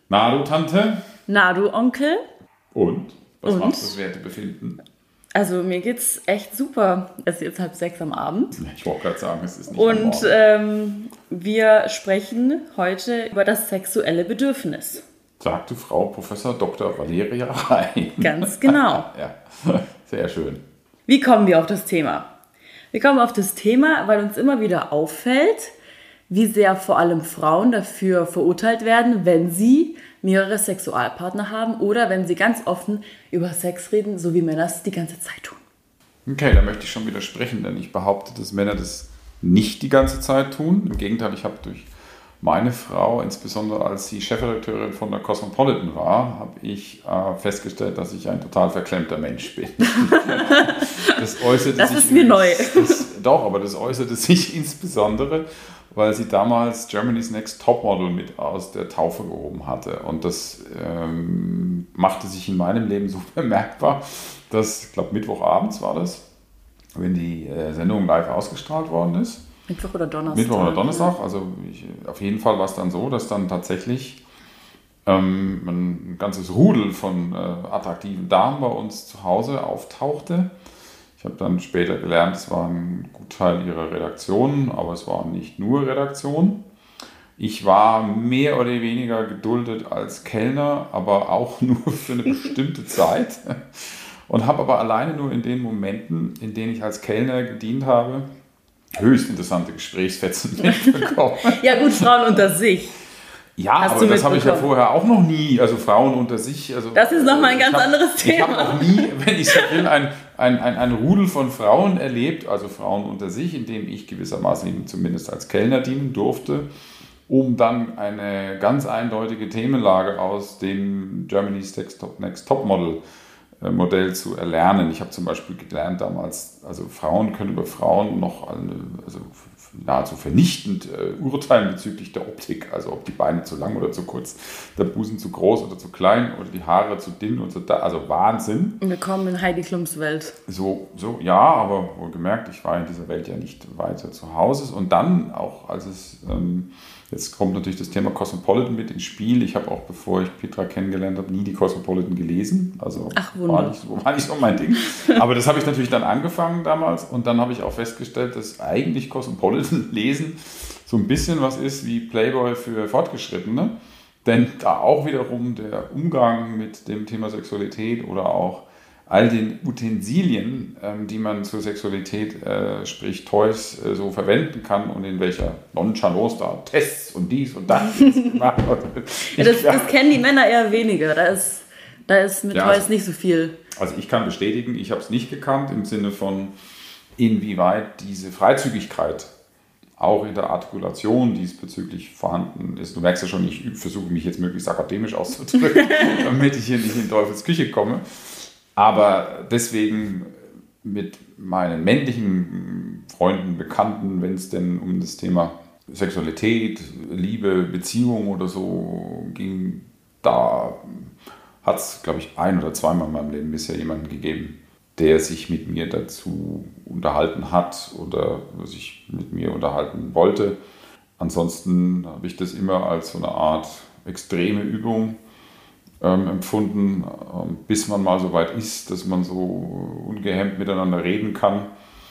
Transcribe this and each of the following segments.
Na du Tante? Na du Onkel? Und? Was macht das Wertebefinden? Also mir geht's echt super. Es ist jetzt 5:30 am Abend. Ich wollte gerade sagen, es ist nicht Und am Morgen. wir sprechen heute über das sexuelle Bedürfnis. Sagte Frau Professor Dr. Valeria Rhein. Ganz genau. Ja, sehr schön. Wie kommen wir auf das Thema? Wir kommen auf das Thema, weil uns immer wieder auffällt, wie sehr vor allem Frauen dafür verurteilt werden, wenn sie mehrere Sexualpartner haben oder wenn sie ganz offen über Sex reden, so wie Männer es die ganze Zeit tun. Okay, da möchte ich schon widersprechen, denn ich behaupte, dass Männer das nicht die ganze Zeit tun. Im Gegenteil, ich habe durch meine Frau, insbesondere als sie Chefredakteurin von der Cosmopolitan war, habe ich festgestellt, dass ich ein total verklemmter Mensch bin. Das ist mir neu. Aber das äußerte sich insbesondere, weil sie damals Germany's Next Topmodel mit aus der Taufe gehoben hatte. Und das machte sich in meinem Leben so bemerkbar, dass, ich glaube, Mittwochabends war das, wenn die Sendung live ausgestrahlt worden ist. Mittwoch oder Donnerstag. Mittwoch oder Donnerstag. Also auf jeden Fall war es dann so, dass dann tatsächlich ein ganzes Rudel von attraktiven Damen bei uns zu Hause auftauchte. Ich habe dann später gelernt, es war ein Gutteil ihrer Redaktion, aber es war nicht nur Redaktion. Ich war mehr oder weniger geduldet als Kellner, aber auch nur für eine bestimmte Zeit. Und habe aber alleine nur in den Momenten, in denen ich als Kellner gedient habe, höchst interessante Gesprächsfetzen mitbekommen. Ja gut, Frauen unter sich. Ja, aber das habe ich ja vorher auch noch nie, also Frauen unter sich. Also, das ist nochmal ein ganz anderes Thema. Ich habe noch nie, wenn ich so will, ein Rudel von Frauen erlebt, also Frauen unter sich, in dem ich gewissermaßen eben zumindest als Kellner dienen durfte, um dann eine ganz eindeutige Themenlage aus dem Germany's Next Topmodel Modell zu erlernen. Ich habe zum Beispiel gelernt damals, also Frauen können über Frauen noch nahezu vernichtend urteilen bezüglich der Optik, also ob die Beine zu lang oder zu kurz, der Busen zu groß oder zu klein oder die Haare zu dünn und so, also Wahnsinn. Willkommen in Heidi Klums Welt. Ja, aber wohlgemerkt, ich war in dieser Welt ja nicht weiter zu Hause. Und dann auch, als es jetzt kommt natürlich das Thema Cosmopolitan mit ins Spiel. Ich habe auch, bevor ich Petra kennengelernt habe, nie die Cosmopolitan gelesen. Also war nicht so mein Ding. Aber das habe ich natürlich dann angefangen damals. Und dann habe ich auch festgestellt, dass eigentlich Cosmopolitan lesen so ein bisschen was ist wie Playboy für Fortgeschrittene. Denn da auch wiederum der Umgang mit dem Thema Sexualität oder auch all den Utensilien, die man zur Sexualität, sprich Toys, so verwenden kann und in welcher Nonchalance da Tests und dies und das gemacht wird. Das kennen die Männer eher weniger. Da ist mit Toys nicht so viel. Also ich kann bestätigen, ich habe es nicht gekannt im Sinne von, inwieweit diese Freizügigkeit auch in der Artikulation diesbezüglich vorhanden ist. Du merkst ja schon, ich versuche mich jetzt möglichst akademisch auszudrücken, damit ich hier nicht in Teufels Küche komme. Aber deswegen mit meinen männlichen Freunden, Bekannten, wenn es denn um das Thema Sexualität, Liebe, Beziehung oder so ging, da hat es, glaube ich, ein- oder zweimal in meinem Leben bisher jemanden gegeben, der sich mit mir dazu unterhalten hat oder sich mit mir unterhalten wollte. Ansonsten habe ich das immer als so eine Art extreme Übung empfunden, bis man mal so weit ist, dass man so ungehemmt miteinander reden kann.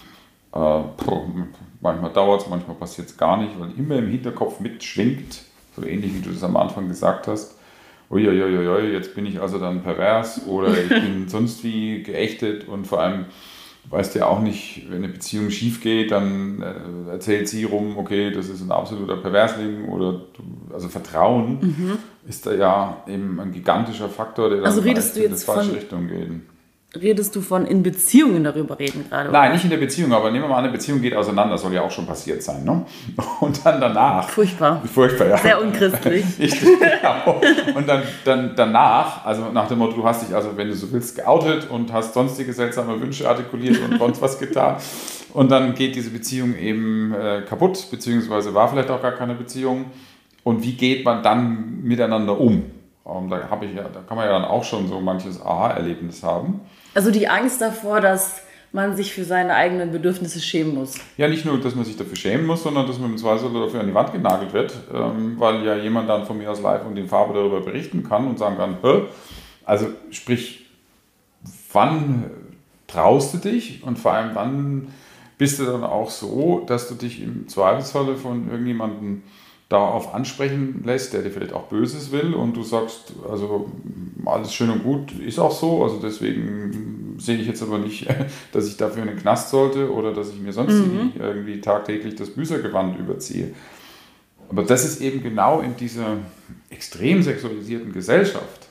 Manchmal dauert es, manchmal passiert es gar nicht, weil immer im Hinterkopf mitschwingt, so ähnlich wie du das am Anfang gesagt hast. Uiuiui, jetzt bin ich also dann pervers oder ich bin sonst wie geächtet und vor allem weißt ja auch nicht, wenn eine Beziehung schief geht, dann erzählt sie rum, okay, das ist ein absoluter Perversling oder also Vertrauen ist da ja eben ein gigantischer Faktor, der dann also redest du jetzt in die falsche Richtung geht. Redest du von in Beziehungen darüber reden gerade? Nein, nicht in der Beziehung, aber nehmen wir mal an, eine Beziehung geht auseinander, soll ja auch schon passiert sein, ne? Und dann danach... Furchtbar, ja. Sehr unchristlich. Genau. Und dann danach, also nach dem Motto, du hast dich also, wenn du so willst, geoutet und hast sonstige seltsame Wünsche artikuliert und sonst was getan. Und dann geht diese Beziehung eben kaputt, beziehungsweise war vielleicht auch gar keine Beziehung. Und wie geht man dann miteinander um? Da kann man ja dann auch schon so manches Aha-Erlebnis haben. Also die Angst davor, dass man sich für seine eigenen Bedürfnisse schämen muss. Ja, nicht nur, dass man sich dafür schämen muss, sondern dass man im Zweifel dafür an die Wand genagelt wird, weil ja jemand dann von mir aus live und in Farbe darüber berichten kann und sagen kann, also sprich, wann traust du dich und vor allem wann bist du dann auch so, dass du dich im Zweifelsfalle von irgendjemandem darauf ansprechen lässt, der dir vielleicht auch Böses will und du sagst, also alles schön und gut, ist auch so, also deswegen sehe ich jetzt aber nicht, dass ich dafür in den Knast sollte oder dass ich mir sonst irgendwie tagtäglich das Büßergewand überziehe. Aber das ist eben genau in dieser extrem sexualisierten Gesellschaft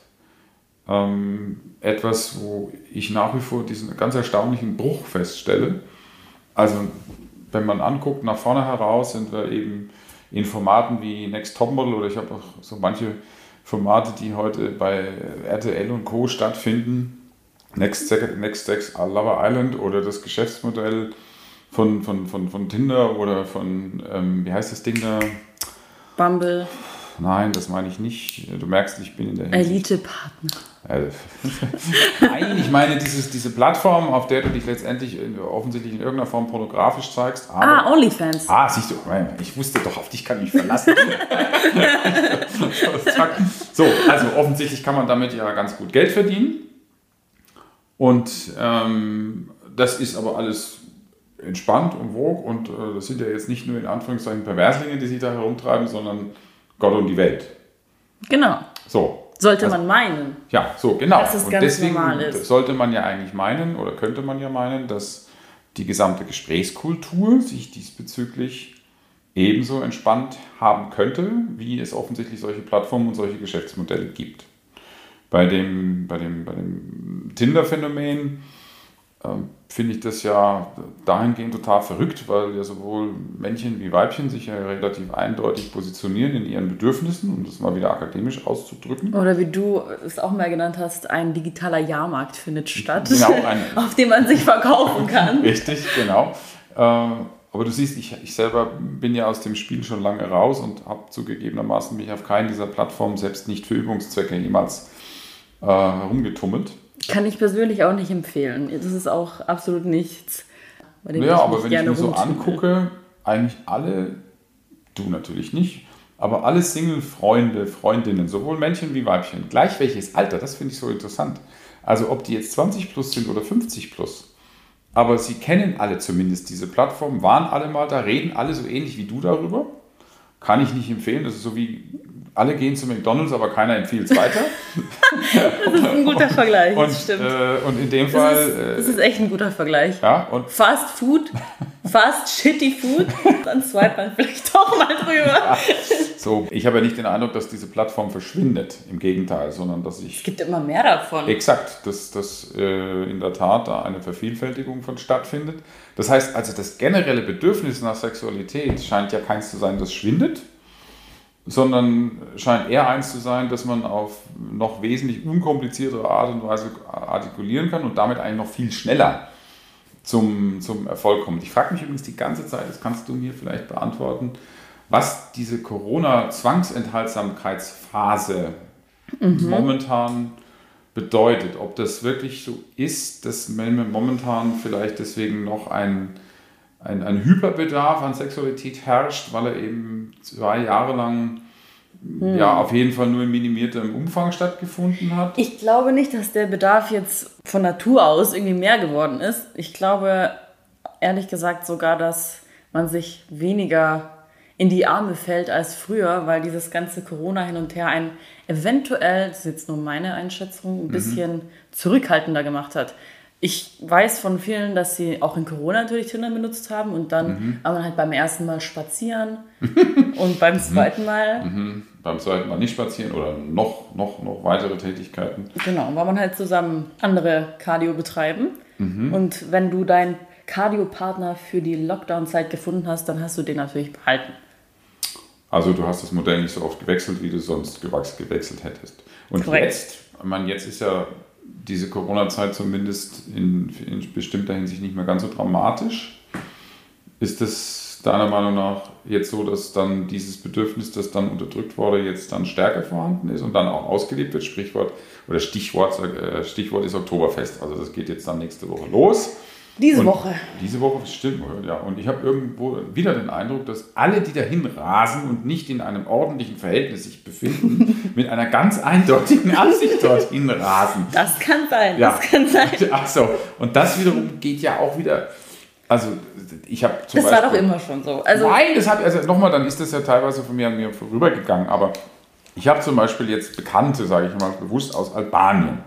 etwas, wo ich nach wie vor diesen ganz erstaunlichen Bruch feststelle. Also wenn man anguckt, nach vorne heraus sind wir eben in Formaten wie Next Topmodel oder ich habe auch so manche Formate, die heute bei RTL und Co. stattfinden, Next Sex Lover Island oder das Geschäftsmodell von Tinder oder von, wie heißt das Ding da? Bumble. Nein, das meine ich nicht. Du merkst, ich bin in der Elite-Partner. Nein, ich meine diese Plattform, auf der du dich letztendlich offensichtlich in irgendeiner Form pornografisch zeigst. Aber, OnlyFans. Siehst du, ich wusste doch, auf dich kann ich mich verlassen. So, also offensichtlich kann man damit ja ganz gut Geld verdienen. Und das ist aber alles entspannt und vogue und das sind ja jetzt nicht nur in Anführungszeichen Perverslinge, die sich da herumtreiben, sondern Gott und die Welt. Genau. So. Sollte man meinen. Ja, so, genau. Dass es und ganz deswegen normal ist. sollte man ja eigentlich meinen, oder könnte man ja meinen, dass die gesamte Gesprächskultur sich diesbezüglich ebenso entspannt haben könnte, wie es offensichtlich solche Plattformen und solche Geschäftsmodelle gibt. Bei dem Tinder-Phänomen finde ich das ja dahingehend total verrückt, weil ja sowohl Männchen wie Weibchen sich ja relativ eindeutig positionieren in ihren Bedürfnissen, um das mal wieder akademisch auszudrücken. Oder wie du es auch mal genannt hast, ein digitaler Jahrmarkt findet statt, genau, auf dem man sich verkaufen kann. Richtig, genau. Aber du siehst, ich selber bin ja aus dem Spiel schon lange raus und habe zugegebenermaßen mich auf keinen dieser Plattformen, selbst nicht für Übungszwecke, jemals herumgetummelt. Kann ich persönlich auch nicht empfehlen. Das ist auch absolut nichts, bei dem aber wenn ich mir so angucke, eigentlich alle, du natürlich nicht, aber alle Single-Freunde, Freundinnen, sowohl Männchen wie Weibchen, gleich welches Alter, das finde ich so interessant. Also ob die jetzt 20 plus sind oder 50 plus, aber sie kennen alle zumindest diese Plattform, waren alle mal da, reden alle so ähnlich wie du darüber. Kann ich nicht empfehlen, das ist so wie, alle gehen zu McDonald's, aber keiner empfiehlt es weiter. Das ist ein guter Vergleich, das stimmt. Und in dem Fall... Das ist echt ein guter Vergleich. Ja, und Fast Food, Fast Shitty Food, dann swipet man vielleicht doch mal drüber. Ja, so, ich habe ja nicht den Eindruck, dass diese Plattform verschwindet, im Gegenteil, sondern dass Es gibt immer mehr davon. Exakt, dass in der Tat da eine Vervielfältigung von stattfindet. Das heißt also, das generelle Bedürfnis nach Sexualität scheint ja keins zu sein, das schwindet, sondern scheint eher eins zu sein, dass man auf noch wesentlich unkompliziertere Art und Weise artikulieren kann und damit eigentlich noch viel schneller zum Erfolg kommt. Ich frage mich übrigens die ganze Zeit, das kannst du mir vielleicht beantworten, was diese Corona-Zwangsenthaltsamkeitsphase momentan bedeutet. Ob das wirklich so ist, dass momentan vielleicht deswegen noch ein Hyperbedarf an Sexualität herrscht, weil er eben 2 Jahre lang auf jeden Fall nur in minimiertem Umfang stattgefunden hat. Ich glaube nicht, dass der Bedarf jetzt von Natur aus irgendwie mehr geworden ist. Ich glaube, ehrlich gesagt sogar, dass man sich weniger in die Arme fällt als früher, weil dieses ganze Corona hin und her einen eventuell, das ist jetzt nur meine Einschätzung, ein bisschen zurückhaltender gemacht hat. Ich weiß von vielen, dass sie auch in Corona natürlich Tinder benutzt haben und dann war man halt beim ersten Mal spazieren und beim zweiten Mal... Beim zweiten Mal nicht spazieren oder noch weitere Tätigkeiten. Genau, war man halt zusammen andere Cardio betreiben. Und wenn du deinen Cardio-Partner für die Lockdown-Zeit gefunden hast, dann hast du den natürlich behalten. Also du hast das Modell nicht so oft gewechselt, wie du sonst gewechselt hättest. Und jetzt ist ja diese Corona-Zeit zumindest in bestimmter Hinsicht nicht mehr ganz so dramatisch. Ist es deiner Meinung nach jetzt so, dass dann dieses Bedürfnis, das dann unterdrückt wurde, jetzt dann stärker vorhanden ist und dann auch ausgelebt wird? Stichwort ist Oktoberfest. Also das geht jetzt dann nächste Woche los. Diese Woche. Diese Woche stimmt, ja. Und ich habe irgendwo wieder den Eindruck, dass alle, die dahin rasen und nicht in einem ordentlichen Verhältnis sich befinden, mit einer ganz eindeutigen Absicht dorthin rasen. Das kann sein, ja. Das kann sein. Ach so. Und das wiederum geht ja auch wieder... Also ich habe zum Beispiel... Das war doch immer schon so. Nein, nochmal, dann ist das ja teilweise von mir an mir vorübergegangen. Aber ich habe zum Beispiel jetzt Bekannte, sage ich mal bewusst, aus Albanien.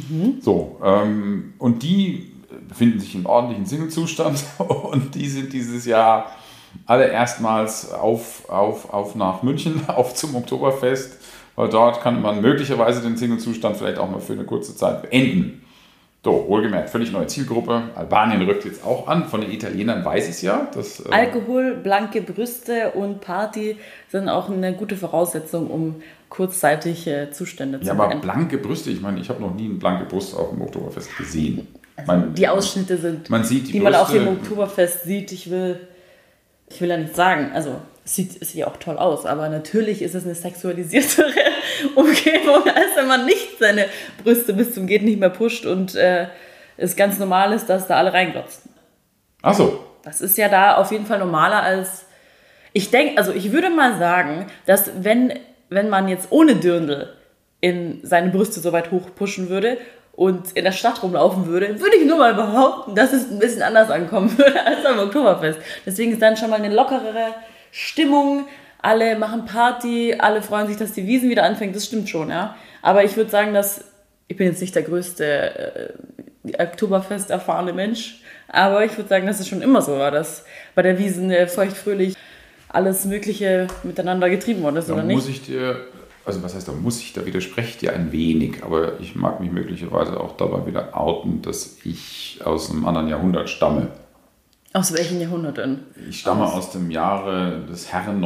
So, und die befinden sich im ordentlichen Sinnezustand und die sind dieses Jahr alle erstmals auf nach München, auf zum Oktoberfest, weil dort kann man möglicherweise den Sinnezustand vielleicht auch mal für eine kurze Zeit beenden. So, wohlgemerkt, völlig neue Zielgruppe. Albanien rückt jetzt auch an. Von den Italienern weiß ich es ja. Dass, Alkohol, blanke Brüste und Party sind auch eine gute Voraussetzung, um kurzzeitig Zustände zu beenden. Ja, aber blanke Brüste, ich meine, ich habe noch nie eine blanke Brust auf dem Oktoberfest gesehen. Also die Ausschnitte sind, man sieht die man auf dem Oktoberfest sieht. Ich will ja nicht sagen, also es sieht ja auch toll aus, aber natürlich ist es eine sexualisiertere Umgebung, als wenn man nicht seine Brüste bis zum Geht nicht mehr pusht und es ganz normal ist, dass da alle reinglotzen. Ach so. Das ist ja da auf jeden Fall normaler als... Ich denke, also ich würde mal sagen, dass wenn man jetzt ohne Dirndl in seine Brüste so weit hoch pushen würde und in der Stadt rumlaufen würde ich nur mal behaupten, dass es ein bisschen anders ankommen würde als am Oktoberfest. Deswegen ist dann schon mal eine lockerere Stimmung, alle machen Party, alle freuen sich, dass die Wiesn wieder anfängt, das stimmt schon, ja. Aber ich würde sagen, ich bin jetzt nicht der größte Oktoberfest erfahrene Mensch, aber ich würde sagen, dass es schon immer so war, dass bei der Wiesn feuchtfröhlich alles Mögliche miteinander getrieben worden ist, oder nicht? Muss ich dir, also was heißt, da widerspreche ich dir ein wenig, aber ich mag mich möglicherweise auch dabei wieder outen, dass ich aus einem anderen Jahrhundert stamme. Aus welchen Jahrhundert denn? Ich stamme aus dem Jahre des Herren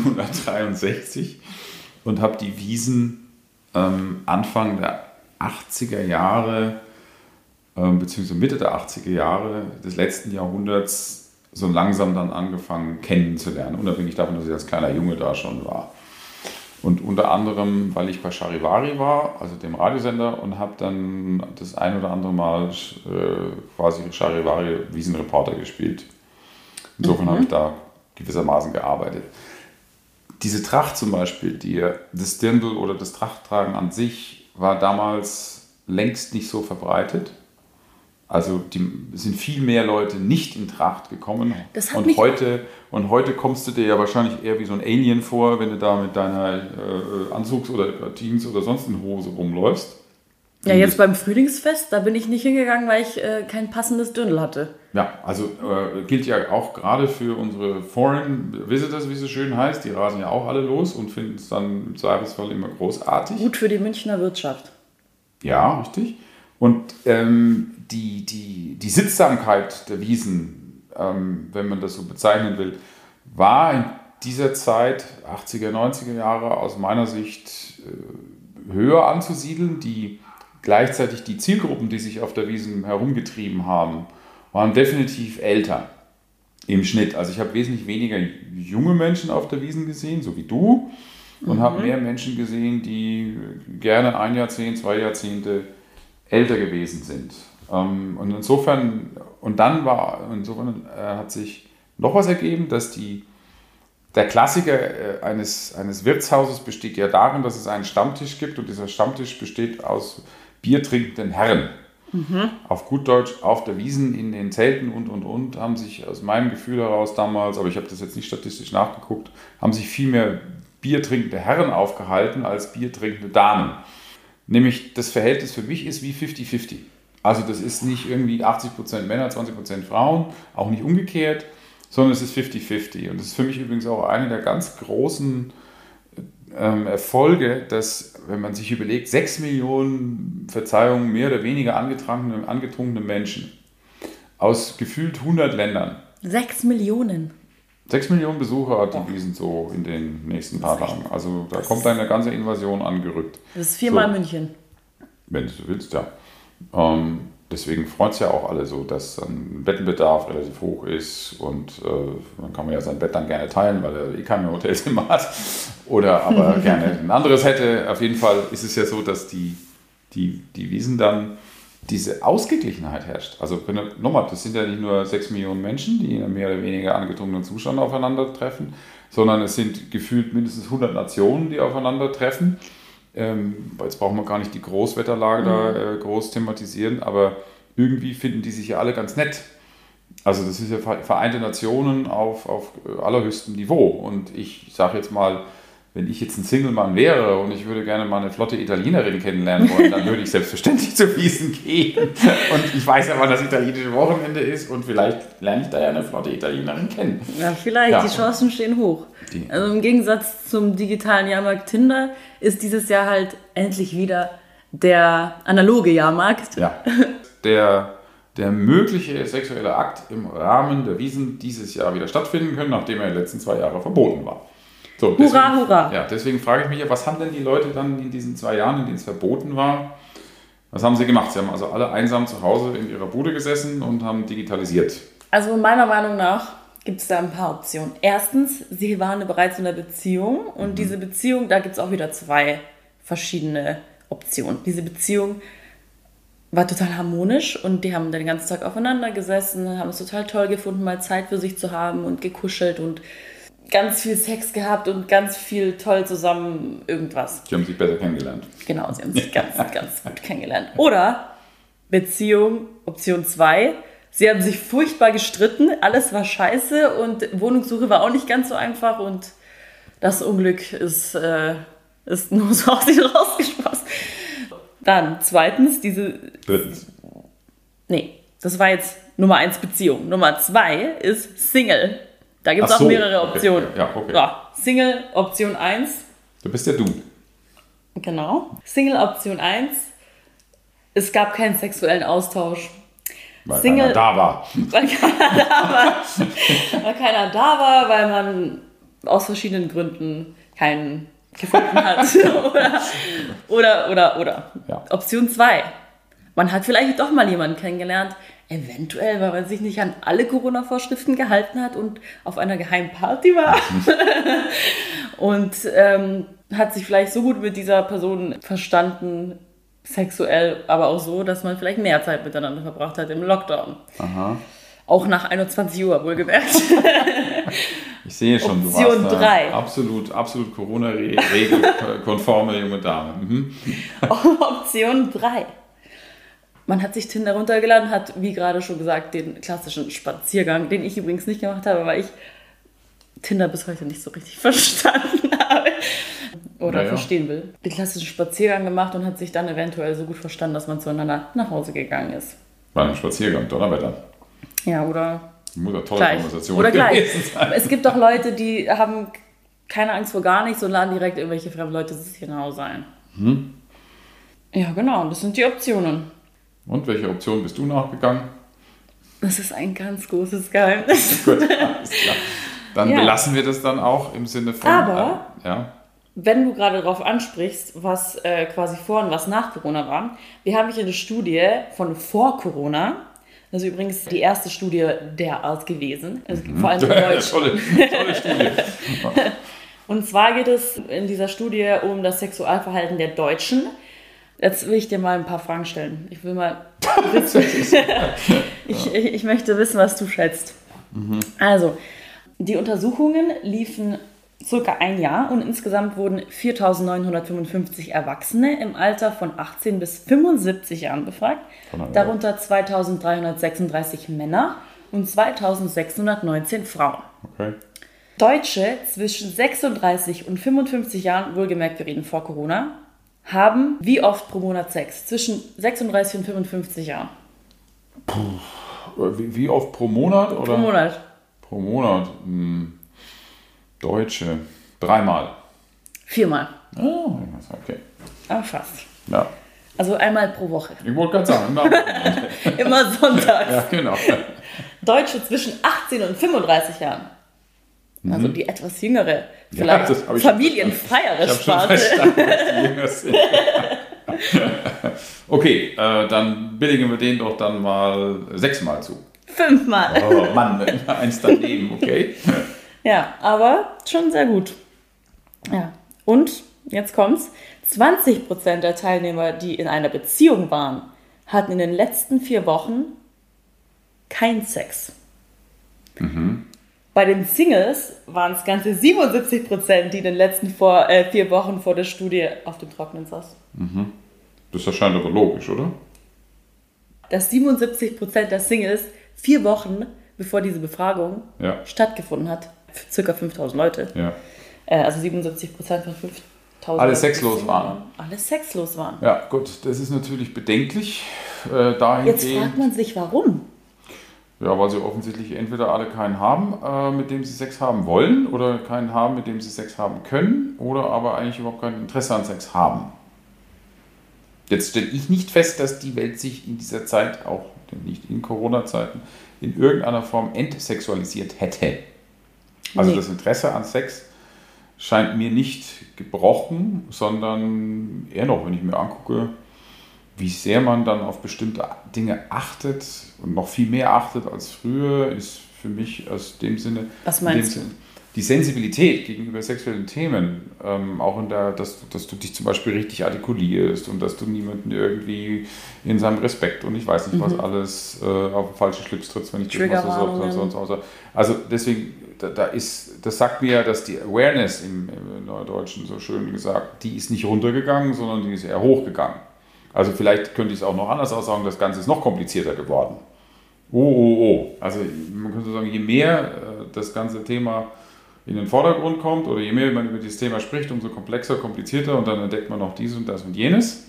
1963 und habe die Wiesn Anfang der 80er Jahre, beziehungsweise Mitte der 80er Jahre des letzten Jahrhunderts so langsam dann angefangen kennenzulernen, unabhängig davon, dass ich als kleiner Junge da schon war. Und unter anderem, weil ich bei Charivari war, also dem Radiosender, und habe dann das ein oder andere Mal quasi Charivari Wiesenreporter gespielt. Insofern habe ich da gewissermaßen gearbeitet. Diese Tracht zum Beispiel, das Dirndl oder das Trachttragen an sich, war damals längst nicht so verbreitet. Also es sind viel mehr Leute nicht in Tracht gekommen. Und heute kommst du dir ja wahrscheinlich eher wie so ein Alien vor, wenn du da mit deiner Anzugs- oder Jeans oder sonst in Hose rumläufst. Ja, jetzt beim Frühlingsfest, da bin ich nicht hingegangen, weil ich kein passendes Dirndl hatte. Ja, also gilt ja auch gerade für unsere Foreign Visitors, wie es so schön heißt. Die rasen ja auch alle los und finden es dann im Zweifelsfall immer großartig. Gut für die Münchner Wirtschaft. Ja, richtig. Und die Sittsamkeit der Wiesn, wenn man das so bezeichnen will, war in dieser Zeit, 80er, 90er Jahre, aus meiner Sicht höher anzusiedeln. Gleichzeitig die Zielgruppen, die sich auf der Wiesn herumgetrieben haben, waren definitiv älter im Schnitt. Also ich habe wesentlich weniger junge Menschen auf der Wiesn gesehen, so wie du, und habe mehr Menschen gesehen, die gerne 1 Jahrzehnt, 2 Jahrzehnte älter gewesen sind. Und insofern hat sich noch was ergeben, dass der Klassiker eines Wirtshauses besteht ja darin, dass es einen Stammtisch gibt, und dieser Stammtisch besteht aus biertrinkenden Herren. Auf gut Deutsch, auf der Wiesn, in den Zelten und haben sich aus meinem Gefühl heraus damals, aber ich habe das jetzt nicht statistisch nachgeguckt, haben sich viel mehr biertrinkende Herren aufgehalten als biertrinkende Damen. Nämlich das Verhältnis für mich ist wie 50-50. Also das ist nicht irgendwie 80% Männer, 20% Frauen, auch nicht umgekehrt, sondern es ist 50-50. Und das ist für mich übrigens auch eine der ganz großen Erfolge, dass, wenn man sich überlegt, 6 Millionen, Verzeihung, mehr oder weniger angetrunkene Menschen aus gefühlt 100 Ländern. 6 Millionen? 6 Millionen Besucher hat die Wiesn so in den nächsten paar Tagen. Also da kommt eine ganze Invasion angerückt. Das ist 4-mal München. Wenn du so willst, ja. Deswegen freut es ja auch alle so, dass ein Bettenbedarf relativ hoch ist, und dann kann man ja sein Bett dann gerne teilen, weil er keine Hotelzimmer hat oder aber gerne ein anderes hätte. Auf jeden Fall ist es ja so, dass die Wiesn dann diese Ausgeglichenheit herrscht. Also nochmal, das sind ja nicht nur 6 Millionen Menschen, die in einem mehr oder weniger angetrunkenen Zustand aufeinandertreffen, sondern es sind gefühlt mindestens 100 Nationen, die aufeinandertreffen. Jetzt brauchen wir gar nicht die Großwetterlage da groß thematisieren, aber irgendwie finden die sich ja alle ganz nett. Also das ist ja Vereinte Nationen auf allerhöchstem Niveau. Und ich sage jetzt mal, wenn ich jetzt ein Single-Mann wäre und ich würde gerne mal eine flotte Italienerin kennenlernen wollen, dann würde ich selbstverständlich zu Wiesn gehen. Und ich weiß ja, wann das italienische Wochenende ist und vielleicht lerne ich da ja eine flotte Italienerin kennen. Ja, vielleicht. Ja. Die Chancen stehen hoch. Also im Gegensatz zum digitalen Jahrmarkt Tinder ist dieses Jahr halt endlich wieder der analoge Jahrmarkt. Ja, der mögliche sexuelle Akt im Rahmen der Wiesn dieses Jahr wieder stattfinden können, nachdem er in den letzten 2 Jahren verboten war. So, deswegen, hurra, hurra! Ja, deswegen frage ich mich ja, was haben denn die Leute dann in diesen 2 Jahren, in denen es verboten war, was haben sie gemacht? Sie haben also alle einsam zu Hause in ihrer Bude gesessen und haben digitalisiert. Also meiner Meinung nach gibt es da ein paar Optionen. Erstens, sie waren bereits in einer Beziehung und diese Beziehung, da gibt es auch wieder 2 verschiedene Optionen. Diese Beziehung war total harmonisch und die haben den ganzen Tag aufeinander gesessen, haben es total toll gefunden, mal Zeit für sich zu haben und gekuschelt und ganz viel Sex gehabt und ganz viel toll zusammen irgendwas. Sie haben sich besser kennengelernt. Genau, sie haben sich ganz gut kennengelernt. Oder Beziehung, Option 2, sie haben sich furchtbar gestritten, alles war scheiße und Wohnungssuche war auch nicht ganz so einfach und das Unglück ist nur so aus sich rausgesprossen. Dann zweitens Drittens. Nee, das war jetzt Nummer 1 Beziehung. Nummer 2 ist Single. Da gibt es auch mehrere Optionen. Okay. Ja, okay. So, Single Option 1. Du bist ja du. Genau. Single Option 1. Es gab keinen sexuellen Austausch. Weil keiner da war. Weil keiner da war, weil man aus verschiedenen Gründen keinen gefunden hat. oder. Ja. Option 2. Man hat vielleicht doch mal jemanden kennengelernt, eventuell, weil man sich nicht an alle Corona-Vorschriften gehalten hat und auf einer geheimen Party war. Und hat sich vielleicht so gut mit dieser Person verstanden, sexuell, aber auch so, dass man vielleicht mehr Zeit miteinander verbracht hat im Lockdown. Aha. Auch nach 21 Uhr, wohlgemerkt. Ich sehe schon, Option du warst 3. Absolut Corona-regelkonforme junge Dame. Option 3. Man hat sich Tinder runtergeladen, hat, wie gerade schon gesagt, den klassischen Spaziergang, den ich übrigens nicht gemacht habe, weil ich Tinder bis heute nicht so richtig verstanden habe oder verstehen will. Den klassischen Spaziergang gemacht und hat sich dann eventuell so gut verstanden, dass man zueinander nach Hause gegangen ist. Bei einem Spaziergang, Donnerwetter. Ja, oder muss eine tolle gleich. Konversation Oder gleich. Sein. Es gibt doch Leute, die haben keine Angst vor gar nichts und laden direkt irgendwelche fremden Leute sich nach Hause ein. Ja, genau, das sind die Optionen. Und welche Option bist du nachgegangen? Das ist ein ganz großes Geheimnis. Gut, alles klar. Dann belassen wir das dann auch im Sinne von... Aber wenn du gerade darauf ansprichst, was quasi vor und was nach Corona war, wir haben hier eine Studie von vor Corona. Das ist übrigens die erste Studie der Art gewesen. Also vor allem in Deutsch. tolle Studie. Und zwar geht es in dieser Studie um das Sexualverhalten der Deutschen. Jetzt will ich dir mal ein paar Fragen stellen. Ich will mal wissen. Ich möchte wissen, was du schätzt. Also, die Untersuchungen liefen circa 1 Jahr und insgesamt wurden 4.955 Erwachsene im Alter von 18 bis 75 Jahren befragt, darunter 2.336 Männer und 2.619 Frauen. Okay. Deutsche zwischen 36 und 55 Jahren, wohlgemerkt, wir reden vor Corona, haben wie oft pro Monat Sex? Zwischen 36 und 55 Jahren. Wie oft pro Monat? Oder? Pro Monat. Pro Monat. Deutsche. 3-mal. 4-mal. Oh, okay. Aber fast. Ja. Also einmal pro Woche. Ich wollte gerade sagen, Immer sonntags. Ja, genau. Deutsche zwischen 18 und 35 Jahren. Also die etwas jüngere, vielleicht familienfreiere Sparte. Ich habe schon verstanden, dass die jünger sind. Okay, dann billigen wir denen doch dann mal 6-mal zu. 5-mal. Oh Mann, eins daneben, okay. Ja, aber schon sehr gut. Ja, und jetzt kommt's. 20% der Teilnehmer, die in einer Beziehung waren, hatten in den letzten 4 Wochen keinen Sex. Bei den Singles waren es ganze 77%, die in den letzten 4 Wochen vor der Studie auf dem Trockenen saß. Das erscheint aber logisch, oder? Dass 77% der Singles 4 Wochen bevor diese Befragung stattgefunden hat, für ca. 5.000 Leute, also 77% von 5.000 alle sexlos waren. Alle sexlos waren. Ja, gut, das ist natürlich bedenklich. Dahingehend, jetzt fragt man sich, warum? Ja, weil sie offensichtlich entweder alle keinen haben, mit dem sie Sex haben wollen, oder keinen haben, mit dem sie Sex haben können, oder aber eigentlich überhaupt kein Interesse an Sex haben. Jetzt stelle ich nicht fest, dass die Welt sich in dieser Zeit, auch nicht in Corona-Zeiten, in irgendeiner Form entsexualisiert hätte. Also das Interesse an Sex scheint mir nicht gebrochen, sondern eher noch, wenn ich mir angucke, wie sehr man dann auf bestimmte Dinge achtet und noch viel mehr achtet als früher, ist für mich aus dem Sinne... Was meinst du? Die Sensibilität gegenüber sexuellen Themen, auch dass du dich zum Beispiel richtig artikulierst und dass du niemanden irgendwie in seinem Respekt und ich weiß nicht was alles auf den falschen Schlips trittst, wenn ich das mal so sage. Also deswegen, das sagt mir, dass die Awareness im Neudeutschen so schön gesagt, die ist nicht runtergegangen, sondern die ist eher hochgegangen. Also vielleicht könnte ich es auch noch anders aussagen, das Ganze ist noch komplizierter geworden. Also man könnte sagen, je mehr das ganze Thema in den Vordergrund kommt oder je mehr man über dieses Thema spricht, umso komplexer, komplizierter und dann entdeckt man noch dies und das und jenes.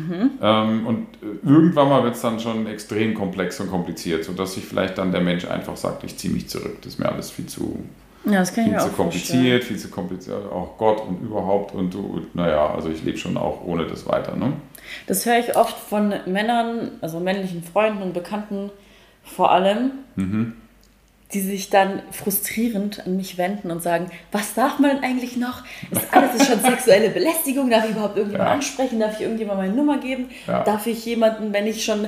Und irgendwann mal wird es dann schon extrem komplex und kompliziert, sodass sich vielleicht dann der Mensch einfach sagt, ich ziehe mich zurück, das ist mir alles viel zu kompliziert, viel zu kompliziert, auch Gott und überhaupt und also ich lebe schon auch ohne das weiter. Ne? Das höre ich oft von Männern, also männlichen Freunden und Bekannten vor allem, die sich dann frustrierend an mich wenden und sagen, was darf man denn eigentlich noch? Alles ist schon sexuelle Belästigung, darf ich überhaupt irgendjemanden ansprechen? Darf ich irgendjemandem meine Nummer geben? Darf ich jemanden, wenn ich schon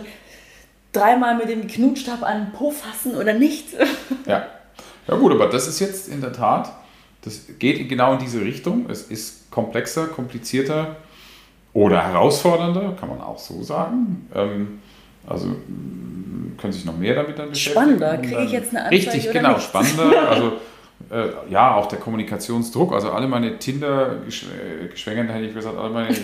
3-mal mit dem geknutscht habe, an den Po fassen oder nicht? Ja gut, aber das ist jetzt in der Tat, das geht genau in diese Richtung. Es ist komplexer, komplizierter oder herausfordernder, kann man auch so sagen. Also können sich noch mehr damit dann beschäftigen. Spannender, kriege ich jetzt eine Anzeige richtig, oder genau, nicht? Spannender. Also auch der Kommunikationsdruck. Also alle meine Tinder-Geschwängerten, hätte ich gesagt, alle meine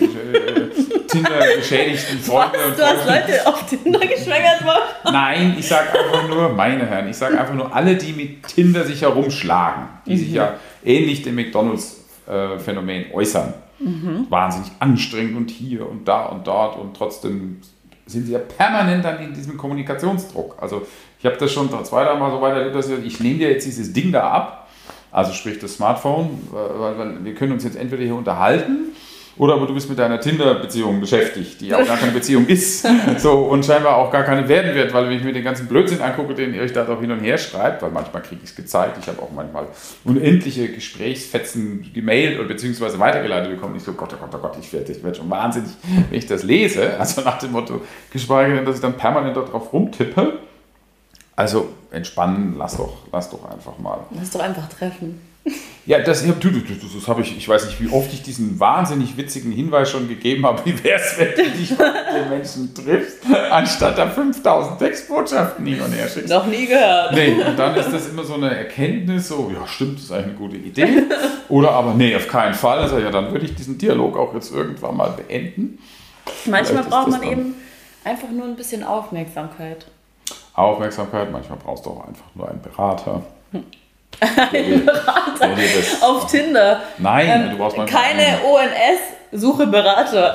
Tinder-geschädigten Freunde und Du hast Leute auf Tinder geschwängert worden? Nein, ich sage einfach nur, meine Herren, ich sage einfach nur alle, die mit Tinder sich herumschlagen, die sich ja ähnlich dem McDonalds-Phänomen äußern. Wahnsinnig anstrengend und hier und da und dort und trotzdem sind sie ja permanent dann in diesem Kommunikationsdruck. Also ich habe das schon 2-3 Mal so weit erlebt, dass ich nehme dir jetzt dieses Ding da ab, also sprich das Smartphone, weil wir können uns jetzt entweder hier unterhalten oder aber du bist mit deiner Tinder-Beziehung beschäftigt, die auch gar keine Beziehung ist so, und scheinbar auch gar keine werden wird, weil wenn ich mir den ganzen Blödsinn angucke, den ihr euch da doch hin und her schreibt, weil manchmal kriege ich es gezeigt, ich habe auch manchmal unendliche Gesprächsfetzen gemailt oder beziehungsweise weitergeleitet bekommen. Ich so, Gott, ich werde schon wahnsinnig, wenn ich das lese, also nach dem Motto, geschweige denn, dass ich dann permanent darauf rumtippe. Also entspannen, lass doch einfach mal. Lass doch einfach treffen. Ja, das habe ich weiß nicht, wie oft ich diesen wahnsinnig witzigen Hinweis schon gegeben habe. Wie wäre es, wenn du dich mit den Menschen triffst, anstatt da 5000 Textbotschaften hin und her schickst? Noch nie gehört. Nee, und dann ist das immer so eine Erkenntnis, so, ja stimmt, das ist eigentlich eine gute Idee. Oder aber, nee, auf keinen Fall. Also ja, dann würde ich diesen Dialog auch jetzt irgendwann mal beenden. Manchmal braucht man eben einfach nur ein bisschen Aufmerksamkeit. Manchmal brauchst du auch einfach nur einen Berater. Ein Berater auf Tinder. Nein, du brauchst keine ONS, suche Berater.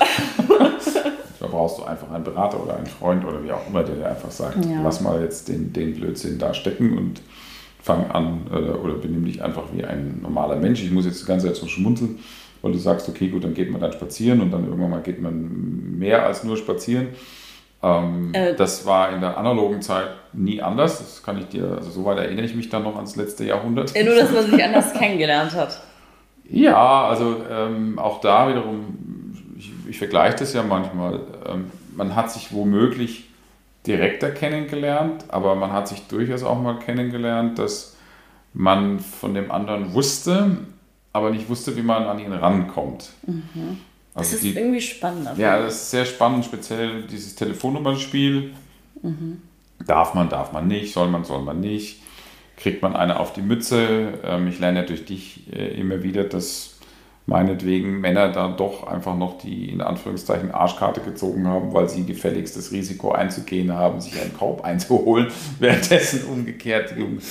Da brauchst du einfach einen Berater oder einen Freund oder wie auch immer, der dir einfach sagt, lass mal jetzt den Blödsinn da stecken und fang an oder benimm dich einfach wie ein normaler Mensch. Ich muss jetzt die ganze Zeit so schmunzeln, weil du sagst, okay, gut, dann geht man dann spazieren und dann irgendwann mal geht man mehr als nur spazieren. Das war in der analogen Zeit nie anders. Das kann ich dir, also soweit erinnere ich mich dann noch ans letzte Jahrhundert. Ja, nur, dass man sich anders kennengelernt hat. Ja, also auch da wiederum, ich vergleiche das ja manchmal, man hat sich womöglich direkter kennengelernt, aber man hat sich durchaus auch mal kennengelernt, dass man von dem anderen wusste, aber nicht wusste, wie man an ihn rankommt. Das ist irgendwie spannend. Ja, das ist sehr spannend, speziell dieses Telefonnummernspiel. Darf man nicht, soll man nicht. Kriegt man eine auf die Mütze. Ich lerne ja durch dich immer wieder, dass meinetwegen Männer da doch einfach noch die, in Anführungszeichen, Arschkarte gezogen haben, weil sie gefälligst das Risiko einzugehen haben, sich einen Korb einzuholen, währenddessen umgekehrt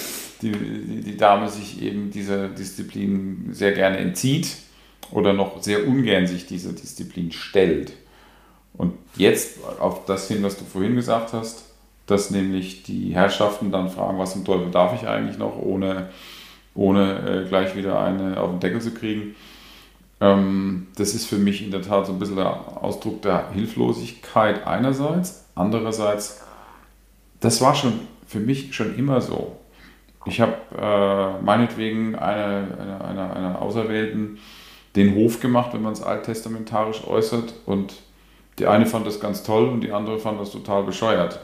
die Dame sich eben dieser Disziplin sehr gerne entzieht oder noch sehr ungern sich dieser Disziplin stellt. Und jetzt auf das hin, was du vorhin gesagt hast, dass nämlich die Herrschaften dann fragen, was zum Teufel darf ich eigentlich noch, ohne gleich wieder eine auf den Deckel zu kriegen. Das ist für mich in der Tat so ein bisschen der Ausdruck der Hilflosigkeit einerseits. Andererseits, das war schon für mich schon immer so. Ich habe meinetwegen einer Auserwählten den Hof gemacht, wenn man es alttestamentarisch äußert, und die eine fand das ganz toll und die andere fand das total bescheuert.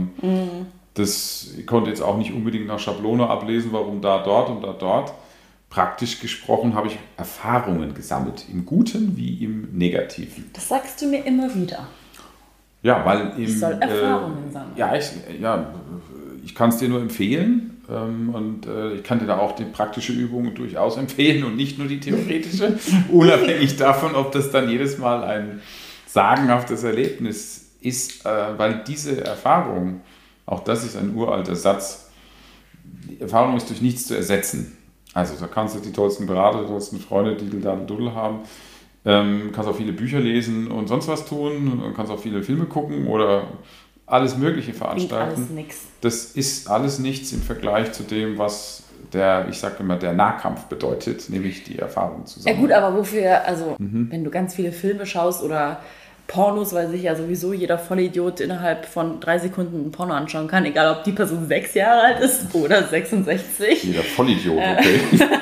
Das konnte jetzt auch nicht unbedingt nach Schablone ablesen, warum da, dort und da, dort. Praktisch gesprochen habe ich Erfahrungen gesammelt, im Guten wie im Negativen. Das sagst du mir immer wieder. Ja, weil ich soll Erfahrungen sammeln. Ich kann es dir nur empfehlen, und ich kann dir da auch die praktische Übung durchaus empfehlen und nicht nur die theoretische, unabhängig davon, ob das dann jedes Mal ein sagenhaftes Erlebnis ist, weil diese Erfahrung, auch das ist ein uralter Satz, die Erfahrung ist durch nichts zu ersetzen. Also da kannst du die tollsten Berater, die tollsten Freunde, die da einen Duddel haben, kannst auch viele Bücher lesen und sonst was tun, kannst auch viele Filme gucken oder alles Mögliche veranstalten. Alles nix. Das ist alles nichts im Vergleich zu dem, was der Nahkampf bedeutet, nämlich die Erfahrung zu sammeln. Ja gut, aber wofür, also wenn du ganz viele Filme schaust oder Pornos, weil sich ja sowieso jeder Vollidiot innerhalb von 3 Sekunden ein Porno anschauen kann, egal ob die Person 6 Jahre alt ist oder 66. Jeder Vollidiot, okay.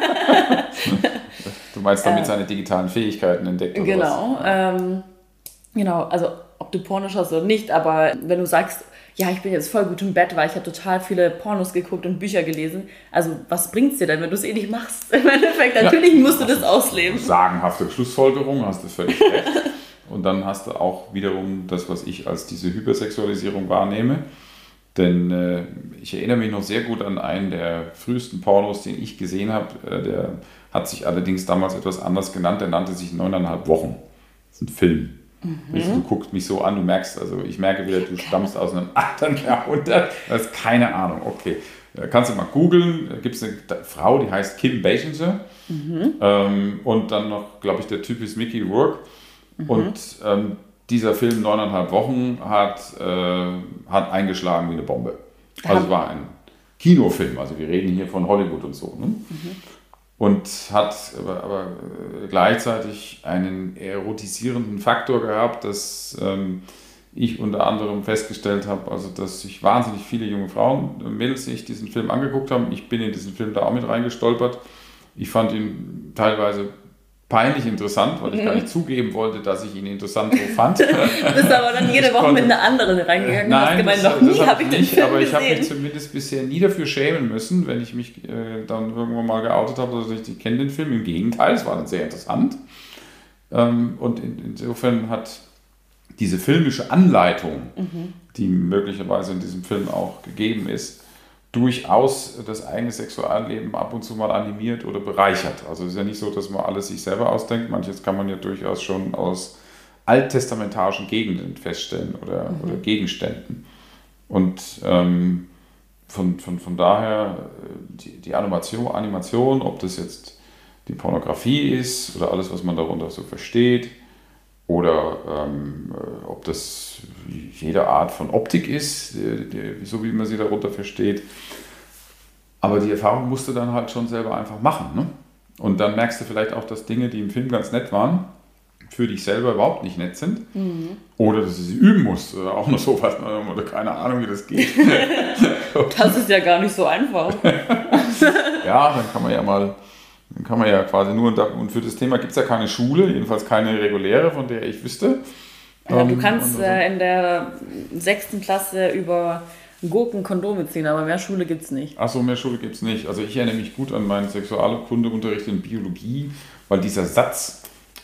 Du meinst damit seine digitalen Fähigkeiten entdeckt oder genau, was? Genau, also ob du Porno schaust oder nicht, aber wenn du sagst, ja, ich bin jetzt voll gut im Bett, weil ich habe total viele Pornos geguckt und Bücher gelesen. Also was bringt es dir denn, wenn du es eh nicht machst? Im Endeffekt, natürlich musst du das ausleben. Sagenhafte Schlussfolgerung, hast du völlig recht. Und dann hast du auch wiederum das, was ich als diese Hypersexualisierung wahrnehme. Denn ich erinnere mich noch sehr gut an einen der frühesten Pornos, den ich gesehen habe. Der hat sich allerdings damals etwas anders genannt. Der nannte sich 9,5 Wochen. Das ist ein Film. Du guckst mich so an, du merkst, also ich merke wieder, du stammst aus einem anderen Jahrhundert. Du hast keine Ahnung, okay. Kannst du mal googeln, da gibt es eine Frau, die heißt Kim Basinger. Und dann noch, glaube ich, der Typ ist Mickey Rourke. Und dieser Film 9,5 Wochen hat eingeschlagen wie eine Bombe. Also es war ein Kinofilm, also wir reden hier von Hollywood und so. Ne? Und hat aber gleichzeitig einen erotisierenden Faktor gehabt, dass ich unter anderem festgestellt habe, also dass sich wahnsinnig viele junge Frauen, Mädels, sich diesen Film angeguckt haben. Ich bin in diesen Film da auch mit reingestolpert. Ich fand ihn teilweise peinlich interessant, weil ich gar nicht zugeben wollte, dass ich ihn interessant so fand. Du bist aber dann jede Woche mit einer anderen reingegangen und hast gemeint, noch nie habe ich den Film aber ich gesehen. habe mich zumindest bisher nie dafür schämen müssen, wenn ich mich dann irgendwann mal geoutet habe, dass ich kenne den Film. Im Gegenteil, es war dann sehr interessant. Und insofern hat diese filmische Anleitung, die möglicherweise in diesem Film auch gegeben ist, durchaus das eigene Sexualleben ab und zu mal animiert oder bereichert. Also es ist ja nicht so, dass man alles sich selber ausdenkt. Manches kann man ja durchaus schon aus alttestamentarischen Gegenden feststellen oder Gegenständen. Und von daher die Animation, ob das jetzt die Pornografie ist oder alles, was man darunter so versteht, oder ob das jede Art von Optik ist, so wie man sie darunter versteht. Aber die Erfahrung musst du dann halt schon selber einfach machen. Ne? Und dann merkst du vielleicht auch, dass Dinge, die im Film ganz nett waren, für dich selber überhaupt nicht nett sind. Oder dass du sie üben musst oder auch noch sowas. Oder keine Ahnung, wie das geht. Das ist ja gar nicht so einfach. Ja, dann kann man ja quasi nur, und für das Thema gibt es ja keine Schule, jedenfalls keine reguläre, von der ich wüsste. Ja, du kannst in der 6. Klasse über Gurken Kondome ziehen, aber mehr Schule gibt es nicht. Achso, mehr Schule gibt es nicht. Also ich erinnere mich gut an meinen Sexualkundeunterricht in Biologie, weil dieser Satz,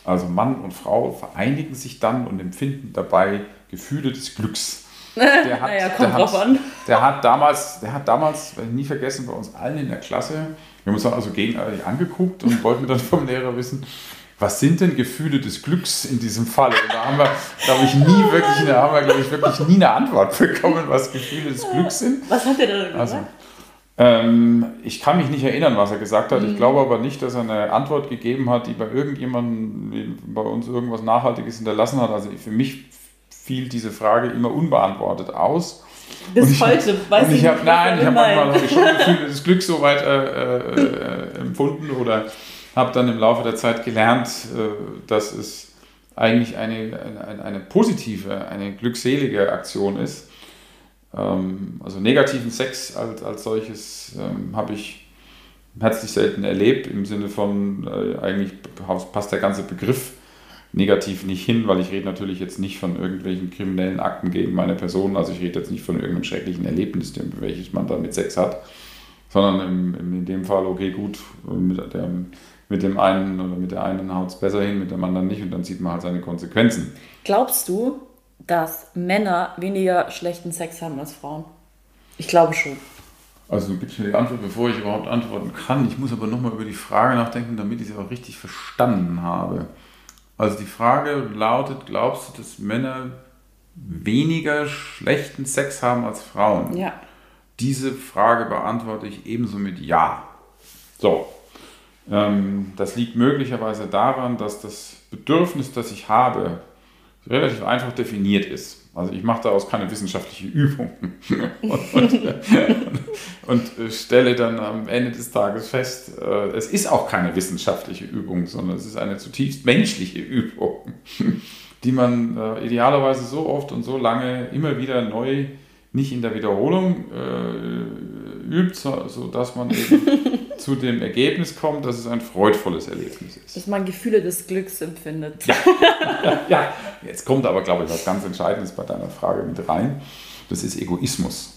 Also Mann und Frau vereinigen sich dann und empfinden dabei Gefühle des Glücks. Der hat damals, werde ich nie vergessen, bei uns allen in der Klasse, wir haben uns dann also gegenseitig angeguckt und wollten dann vom Lehrer wissen, was sind denn Gefühle des Glücks in diesem Fall? Und da haben wir, glaube ich, wirklich nie eine Antwort bekommen, was Gefühle des Glücks sind. Was hat er da gesagt? Ich kann mich nicht erinnern, was er gesagt hat. Ich glaube aber nicht, dass er eine Antwort gegeben hat, die bei irgendjemandem bei uns irgendwas Nachhaltiges hinterlassen hat. Also für mich fiel diese Frage immer unbeantwortet aus. Bis heute weiß ich nicht. Nein, ich habe manchmal schon Gefühle des Glücks soweit empfunden oder habe dann im Laufe der Zeit gelernt, dass es eigentlich eine positive, eine glückselige Aktion ist. Also negativen Sex als solches habe ich herzlich selten erlebt, im Sinne von, eigentlich passt der ganze Begriff negativ nicht hin, weil ich rede natürlich jetzt nicht von irgendwelchen kriminellen Akten gegen meine Person, also ich rede jetzt nicht von irgendeinem schrecklichen Erlebnis, welches man da mit Sex hat, sondern in dem Fall, okay, gut, mit dem einen oder mit der einen haut es besser hin, mit dem anderen nicht und dann sieht man halt seine Konsequenzen. Glaubst du, dass Männer weniger schlechten Sex haben als Frauen? Ich glaube schon. Also du gibst mir die Antwort, bevor ich überhaupt antworten kann. Ich muss aber nochmal über die Frage nachdenken, damit ich sie auch richtig verstanden habe. Also die Frage lautet, glaubst du, dass Männer weniger schlechten Sex haben als Frauen? Ja. Diese Frage beantworte ich ebenso mit Ja. So. Das liegt möglicherweise daran, dass das Bedürfnis, das ich habe, relativ einfach definiert ist. Also ich mache daraus keine wissenschaftliche Übung und stelle dann am Ende des Tages fest, es ist auch keine wissenschaftliche Übung, sondern es ist eine zutiefst menschliche Übung, die man idealerweise so oft und so lange immer wieder neu, nicht in der Wiederholung übt, sodass man eben zu dem Ergebnis kommt, dass es ein freudvolles Erlebnis ist. Dass man Gefühle des Glücks empfindet. Ja, ja. Jetzt kommt aber, glaube ich, was ganz Entscheidendes bei deiner Frage mit rein. Das ist Egoismus.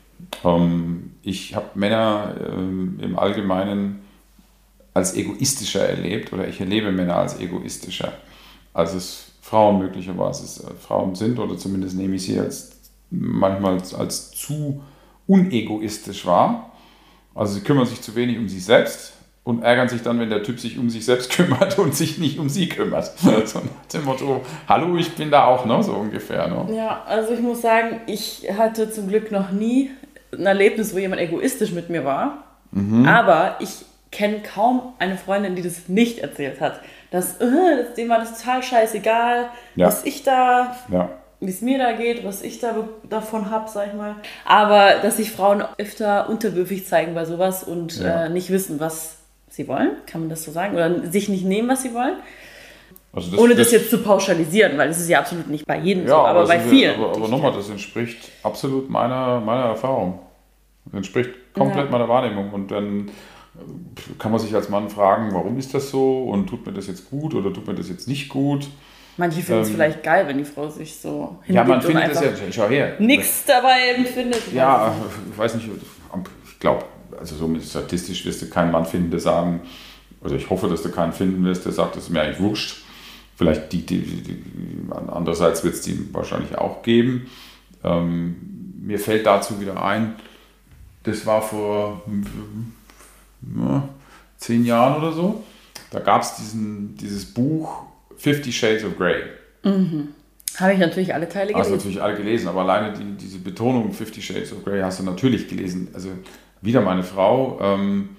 Ich habe Männer im Allgemeinen als egoistischer erlebt oder ich erlebe Männer als egoistischer, als es Frauen möglicherweise Frauen sind oder zumindest nehme ich sie manchmal als zu unegoistisch wahr. Also sie kümmern sich zu wenig um sich selbst und ärgern sich dann, wenn der Typ sich um sich selbst kümmert und sich nicht um sie kümmert. So nach dem Motto, hallo, ich bin da auch, ne? So ungefähr. Ne? Ja, also ich muss sagen, ich hatte zum Glück noch nie ein Erlebnis, wo jemand egoistisch mit mir war. Aber ich kenne kaum eine Freundin, die das nicht erzählt hat. Dem war das total scheißegal, was ich da... Ja. Wie es mir da geht, was ich davon habe, sag ich mal. Aber dass sich Frauen öfter unterwürfig zeigen bei sowas und nicht wissen, was sie wollen, kann man das so sagen? Oder sich nicht nehmen, was sie wollen. Also ohne das jetzt zu pauschalisieren, weil das ist ja absolut nicht bei jedem so, aber bei vielen. Aber nochmal, das entspricht absolut meiner Erfahrung. Das entspricht komplett meiner Wahrnehmung. Und dann kann man sich als Mann fragen, warum ist das so und tut mir das jetzt gut oder tut mir das jetzt nicht gut? Manche finden es vielleicht geil, wenn die Frau sich so hingibt. Ja, man findet das ja, schau her. Nichts dabei empfindet. Ja, ich weiß nicht, ich glaube, also so statistisch wirst du keinen Mann finden, der sagen, oder ich hoffe, dass du keinen finden wirst, der sagt, das ist mir eigentlich wurscht. Vielleicht andererseits wird es die wahrscheinlich auch geben. Mir fällt dazu wieder ein, das war vor 10 Jahren oder so, da gab es dieses Buch 50 Shades of Grey. Habe ich natürlich alle Teile gelesen. Hast du natürlich alle gelesen, aber alleine diese Betonung 50 Shades of Grey hast du natürlich gelesen. Also wieder meine Frau,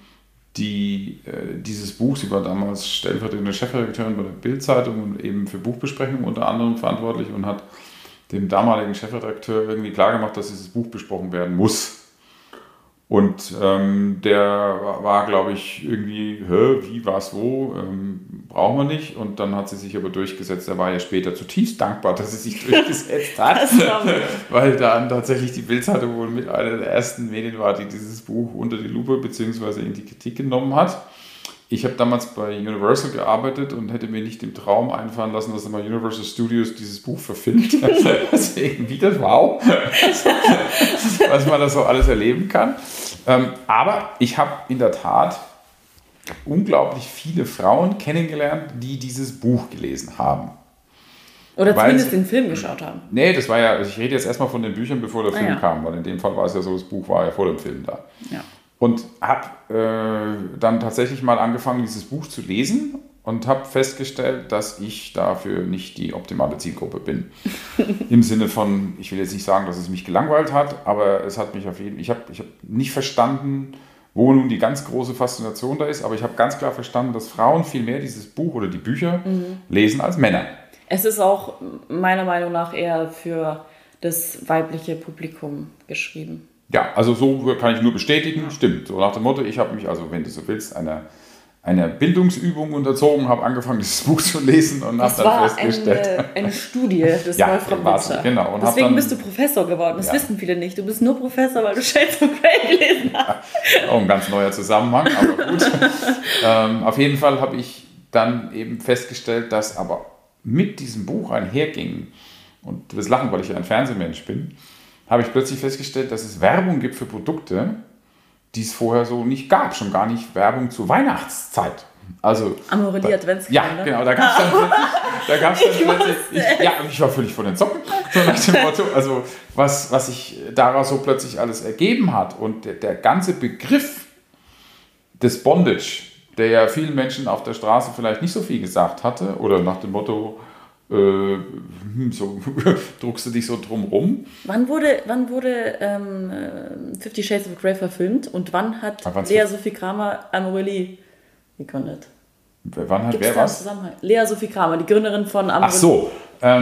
dieses Buch, sie war damals stellvertretende Chefredakteurin bei der Bild-Zeitung und eben für Buchbesprechungen unter anderem verantwortlich und hat dem damaligen Chefredakteur irgendwie klargemacht, dass dieses Buch besprochen werden muss. Und der war, glaube ich, irgendwie, wie, was, wo, brauchen wir nicht. Und dann hat sie sich aber durchgesetzt. Er war ja später zutiefst dankbar, dass sie sich durchgesetzt hat. Weil dann tatsächlich die Bild-Zeitung wohl mit einer der ersten Medien war, die dieses Buch unter die Lupe bzw. in die Kritik genommen hat. Ich habe damals bei Universal gearbeitet und hätte mir nicht den Traum einfallen lassen, dass mal Universal Studios dieses Buch verfilmt. Deswegen wieder wow, was man da so alles erleben kann. Aber ich habe in der Tat unglaublich viele Frauen kennengelernt, die dieses Buch gelesen haben. Oder zumindest den Film geschaut haben. Nee, das war ja, ich rede jetzt erstmal von den Büchern, bevor der Film ja. kam, weil in dem Fall war es ja so, das Buch war ja vor dem Film da. Ja. Und habe dann tatsächlich mal angefangen, dieses Buch zu lesen und habe festgestellt, dass ich dafür nicht die optimale Zielgruppe bin. Im Sinne von, ich will jetzt nicht sagen, dass es mich gelangweilt hat, aber es hat mich auf jeden Fall, ich hab nicht verstanden, wo nun die ganz große Faszination da ist, aber ich habe ganz klar verstanden, dass Frauen viel mehr dieses Buch oder die Bücher lesen als Männer. Es ist auch meiner Meinung nach eher für das weibliche Publikum geschrieben. Ja, also so kann ich nur bestätigen, stimmt. So nach dem Motto, ich habe mich, also wenn du so willst, einer Bildungsübung unterzogen, habe angefangen, dieses Buch zu lesen und habe dann festgestellt. Das war eine Studie des Wolfram Winter. Genau. Und deswegen bist du Professor geworden, das wissen viele nicht. Du bist nur Professor, weil du Shades of Grey gelesen hast. Auch ein ganz neuer Zusammenhang, aber gut. Auf jeden Fall habe ich dann eben festgestellt, dass aber mit diesem Buch einherging, und du wirst lachen, weil ich ja ein Fernsehmensch bin, habe ich plötzlich festgestellt, dass es Werbung gibt für Produkte, die es vorher so nicht gab, schon gar nicht Werbung zur Weihnachtszeit. Also Amorelie Adventskalender. Ja, genau, da gab es dann plötzlich, ich war völlig von den Socken, so nach dem Motto, also was sich daraus so plötzlich alles ergeben hat und der ganze Begriff des Bondage, der ja vielen Menschen auf der Straße vielleicht nicht so viel gesagt hatte, oder nach dem Motto, so druckst du dich so drum rum. Wann wurde 50 Shades of Grey verfilmt und wann hat Lea Sophie Kramer Amorelie gegründet? Wann hat wer was? Lea Sophie Kramer, die Gründerin von Amorelie. Ach so,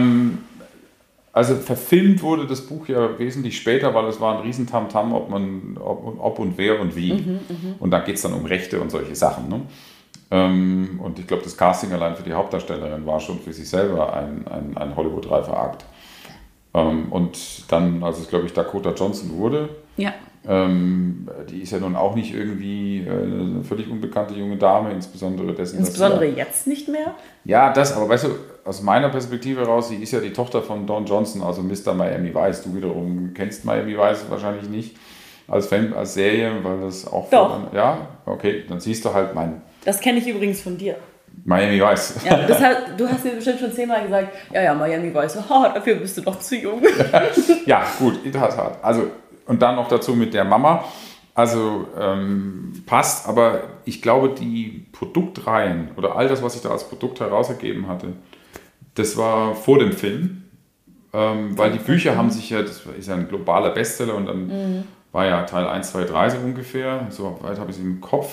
also verfilmt wurde das Buch ja wesentlich später, weil es war ein riesen Tamtam, ob und wer und wie. Und da geht es dann um Rechte und solche Sachen. Ne? Und ich glaube, das Casting allein für die Hauptdarstellerin war schon für sich selber ein Hollywood-reifer Akt. Und dann, als es, glaube ich, Dakota Johnson wurde, die ist ja nun auch nicht irgendwie eine völlig unbekannte junge Dame, insbesondere jetzt nicht mehr? Ja, aber weißt du, aus meiner Perspektive heraus, sie ist ja die Tochter von Don Johnson, also Mr. Miami Vice. Du wiederum kennst Miami Vice wahrscheinlich nicht als Serie, weil das auch... Doch. Ja, okay, dann siehst du halt Das kenne ich übrigens von dir. Miami Vice. Ja, du hast mir bestimmt schon 10-mal gesagt, ja, Miami Vice, dafür bist du doch zu jung. Ja, gut, in der Tat. Also, und dann noch dazu mit der Mama. Also passt, aber ich glaube, die Produktreihen oder all das, was ich da als Produkt herausgegeben hatte, das war vor dem Film, weil die Bücher haben sich ja, das ist ja ein globaler Bestseller und dann war ja Teil 1, 2, 3 so ungefähr, so weit habe ich es im Kopf.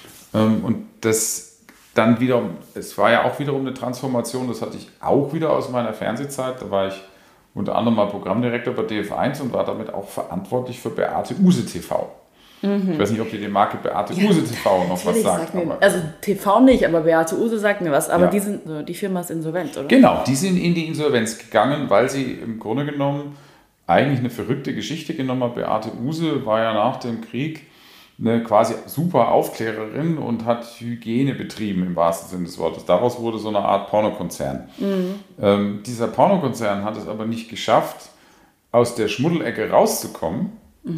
Und das dann wiederum, es war ja auch wiederum eine Transformation, das hatte ich auch wieder aus meiner Fernsehzeit, da war ich unter anderem mal Programmdirektor bei DF1 und war damit auch verantwortlich für Beate Uhse TV. Ich weiß nicht, ob dir die Marke Beate Uhse TV noch was sagt. Also TV nicht, aber Beate Uhse sagt mir was. Aber die Firma ist insolvent, oder? Genau, die sind in die Insolvenz gegangen, weil sie im Grunde genommen eigentlich eine verrückte Geschichte genommen hat. Beate Uhse war ja nach dem Krieg eine quasi super Aufklärerin und hat Hygiene betrieben im wahrsten Sinne des Wortes. Daraus wurde so eine Art Pornokonzern. Dieser Pornokonzern hat es aber nicht geschafft, aus der Schmuddelecke rauszukommen,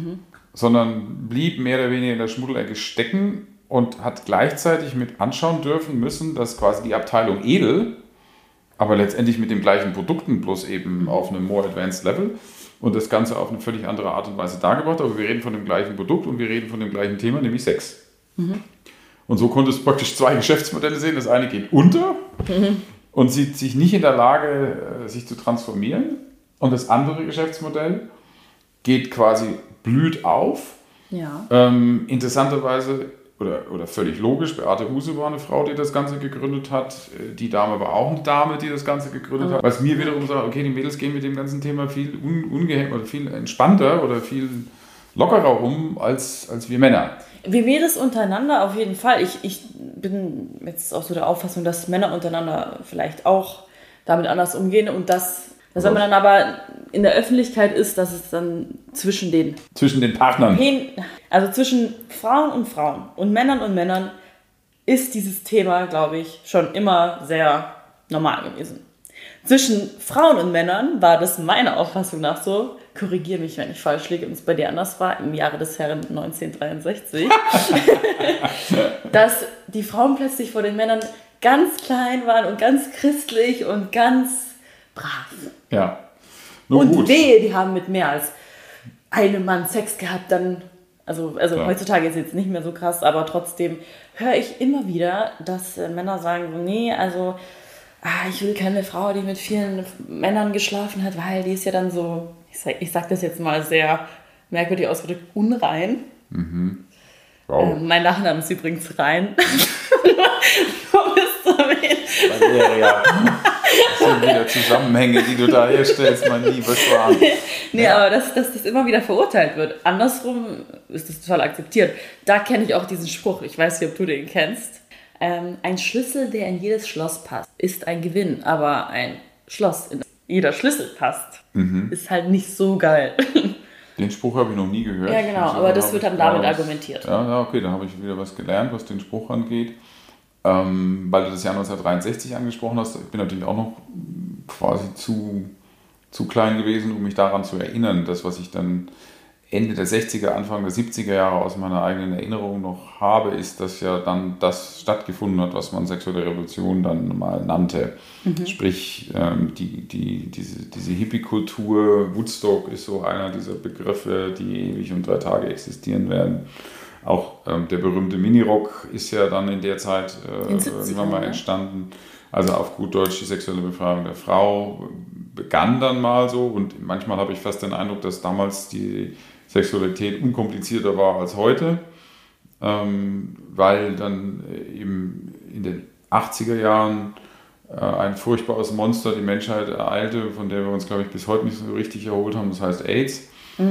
sondern blieb mehr oder weniger in der Schmuddelecke stecken und hat gleichzeitig mit anschauen dürfen müssen, dass quasi die Abteilung Edel, aber letztendlich mit den gleichen Produkten, bloß eben auf einem more advanced Level, und das Ganze auf eine völlig andere Art und Weise dargebracht. Aber wir reden von dem gleichen Produkt und wir reden von dem gleichen Thema, nämlich Sex. Und so konntest du praktisch zwei Geschäftsmodelle sehen. Das eine geht unter und sieht sich nicht in der Lage, sich zu transformieren. Und das andere Geschäftsmodell geht quasi blüht auf. Ja. Interessanterweise oder völlig logisch, Beate Uhse war eine Frau, die das Ganze gegründet hat. Die Dame war auch eine Dame, die das Ganze gegründet hat. Was mir wiederum sagt, okay, die Mädels gehen mit dem ganzen Thema viel ungehemmt oder viel entspannter oder viel lockerer um als wir Männer. Wir Mädels untereinander auf jeden Fall. Ich bin jetzt auch so der Auffassung, dass Männer untereinander vielleicht auch damit anders umgehen und dass wenn man dann aber in der Öffentlichkeit ist, dass es dann zwischen den Partnern, also zwischen Frauen und Männern ist dieses Thema, glaube ich, schon immer sehr normal gewesen. Zwischen Frauen und Männern war das meiner Auffassung nach so, korrigiere mich, wenn ich falsch liege und es bei dir anders war, im Jahre des Herrn 1963, dass die Frauen plötzlich vor den Männern ganz klein waren und ganz christlich und ganz brav. Ja. Nur Und gut. wehe, die haben mit mehr als einem Mann Sex gehabt, dann, also Ja. heutzutage ist es jetzt nicht mehr so krass, aber trotzdem höre ich immer wieder, dass Männer sagen, so, nee, also ich will keine Frau, die mit vielen Männern geschlafen hat, weil die ist ja dann so, ich sag das jetzt mal sehr merkwürdig ausgedrückt, unrein. Wow. Mein Nachname ist übrigens Rein. Um es zu erwähnen. Das sind wieder Zusammenhänge, die du da herstellst, mein lieber Schwan. Nee, aber dass das immer wieder verurteilt wird. Andersrum ist das total akzeptiert. Da kenne ich auch diesen Spruch, ich weiß nicht, ob du den kennst. Ein Schlüssel, der in jedes Schloss passt, ist ein Gewinn. Aber ein Schloss, in das jeder Schlüssel passt, ist halt nicht so geil. Den Spruch habe ich noch nie gehört. Ja, genau, Also, aber das wird dann damit was- argumentiert. Ja, okay, da habe ich wieder was gelernt, was den Spruch angeht. Weil du das Jahr 1963 angesprochen hast, ich bin natürlich auch noch quasi zu klein gewesen, um mich daran zu erinnern. Das, was ich dann Ende der 60er, Anfang der 70er Jahre aus meiner eigenen Erinnerung noch habe, ist, dass ja dann das stattgefunden hat, was man sexuelle Revolution dann mal nannte. Sprich, diese Hippie-Kultur, Woodstock ist so einer dieser Begriffe, die ewig und 3 Tage existieren werden. Auch der berühmte Minirock ist ja dann in der Zeit In den 70ern, irgendwann mal ne? entstanden. Also auf gut Deutsch die sexuelle Befreiung der Frau begann dann mal so, und manchmal habe ich fast den Eindruck, dass damals die Sexualität unkomplizierter war als heute, weil dann eben in den 80er Jahren ein furchtbares Monster die Menschheit ereilte, von der wir uns, glaube ich, bis heute nicht so richtig erholt haben, das heißt AIDS.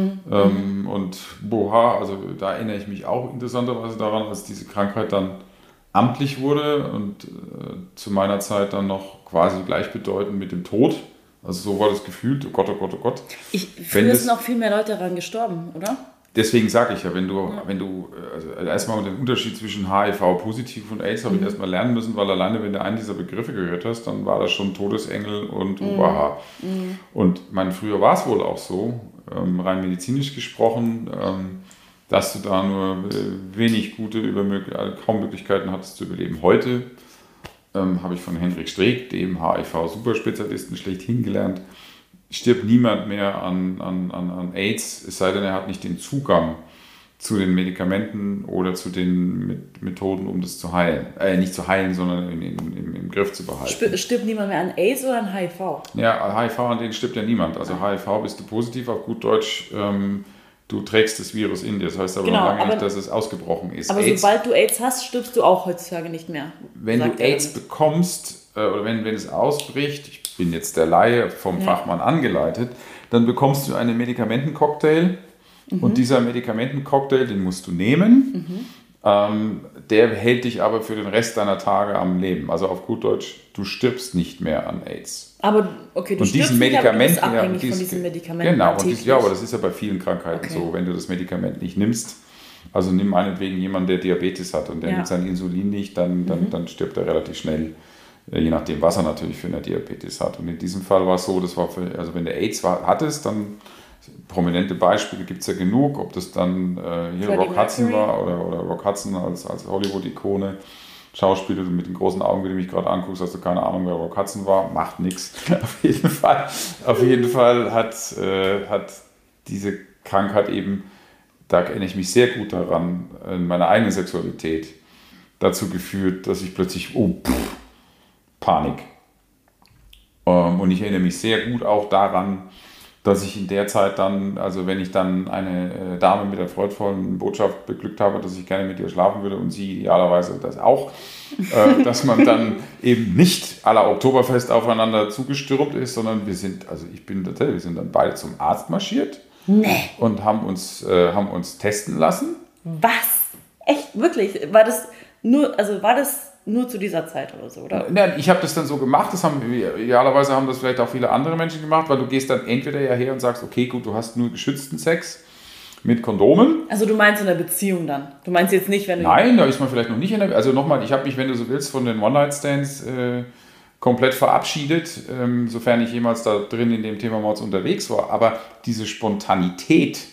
Und boha, also da erinnere ich mich auch interessanterweise daran, als diese Krankheit dann amtlich wurde und zu meiner Zeit dann noch quasi gleichbedeutend mit dem Tod. Also so war das gefühlt, oh Gott, oh Gott, oh Gott. Früher sind noch viel mehr Leute daran gestorben, oder? Deswegen sage ich ja, wenn du also erstmal den Unterschied zwischen HIV-positiv und AIDS habe ich erstmal lernen müssen, weil alleine, wenn du einen dieser Begriffe gehört hast, dann war das schon Todesengel und Ubaha. Und früher war es wohl auch so, rein medizinisch gesprochen, dass du da nur wenig gute, kaum Möglichkeiten hattest zu überleben. Heute habe ich von Hendrik Streeck, dem HIV-Superspezialisten, schlechthin gelernt, stirbt niemand mehr an AIDS, es sei denn, er hat nicht den Zugang zu den Medikamenten oder zu den Methoden, um das zu heilen. Nicht zu heilen, sondern im Griff zu behalten. Stirbt niemand mehr an AIDS oder an HIV? Ja, HIV, an denen stirbt ja niemand. Also HIV bist du positiv, auf gut Deutsch, du trägst das Virus in dir. Das heißt aber Genau, noch lange aber- nicht, dass es ausgebrochen ist. Aber AIDS, sobald du AIDS hast, stirbst du auch heutzutage nicht mehr. wenn sagt du er AIDS damit. bekommst oder wenn es ausbricht, ich bin jetzt der Laie vom Fachmann angeleitet, dann bekommst du einen Medikamentencocktail und dieser Medikamentencocktail, den musst du nehmen. Der hält dich aber für den Rest deiner Tage am Leben. Also auf gut Deutsch, du stirbst nicht mehr an AIDS. Aber okay, du Und stirbst diesen nicht, aber du bist Medikamenten, abhängig von diesen Medikamenten. Genau, täglich. aber das ist ja bei vielen Krankheiten Okay. so, wenn du das Medikament nicht nimmst. Also nimm meinetwegen jemanden, der Diabetes hat und der Ja. nimmt sein Insulin nicht, dann stirbt er relativ schnell, je nachdem, was er natürlich für eine Diabetes hat. Und in diesem Fall war es so, also wenn du AIDS hattest, dann prominente Beispiele gibt es ja genug, ob das dann hier Freddie Rock Hudson Mercury. war oder Rock Hudson als Hollywood-Ikone. Schauspieler, mit den großen Augen, wie du mich gerade anguckst, hast du keine Ahnung, wer Rock Hudson war, macht nichts. Auf jeden Fall hat diese Krankheit eben, da erinnere ich mich sehr gut daran, in meiner eigenen Sexualität dazu geführt, dass ich plötzlich, Panik. Und ich erinnere mich sehr gut auch daran, dass ich in der Zeit dann, also wenn ich dann eine Dame mit der freudvollen Botschaft beglückt habe, dass ich gerne mit ihr schlafen würde und sie idealerweise das auch, dass man dann eben nicht à la Oktoberfest aufeinander zugestürmt ist, sondern wir sind dann beide zum Arzt marschiert und haben uns testen lassen. Was? Echt? Wirklich? War das nur zu dieser Zeit oder so, oder? Ja, ich habe das dann so gemacht, idealerweise haben das vielleicht auch viele andere Menschen gemacht, weil du gehst dann entweder ja her und sagst, okay, gut, du hast nur geschützten Sex mit Kondomen. Also du meinst in der Beziehung dann? Du meinst jetzt nicht, wenn du... Nein, da ist man vielleicht noch nicht also nochmal, ich habe mich, wenn du so willst, von den One-Night-Stands komplett verabschiedet, sofern ich jemals da drin in dem Thema Mods unterwegs war. Aber diese Spontanität,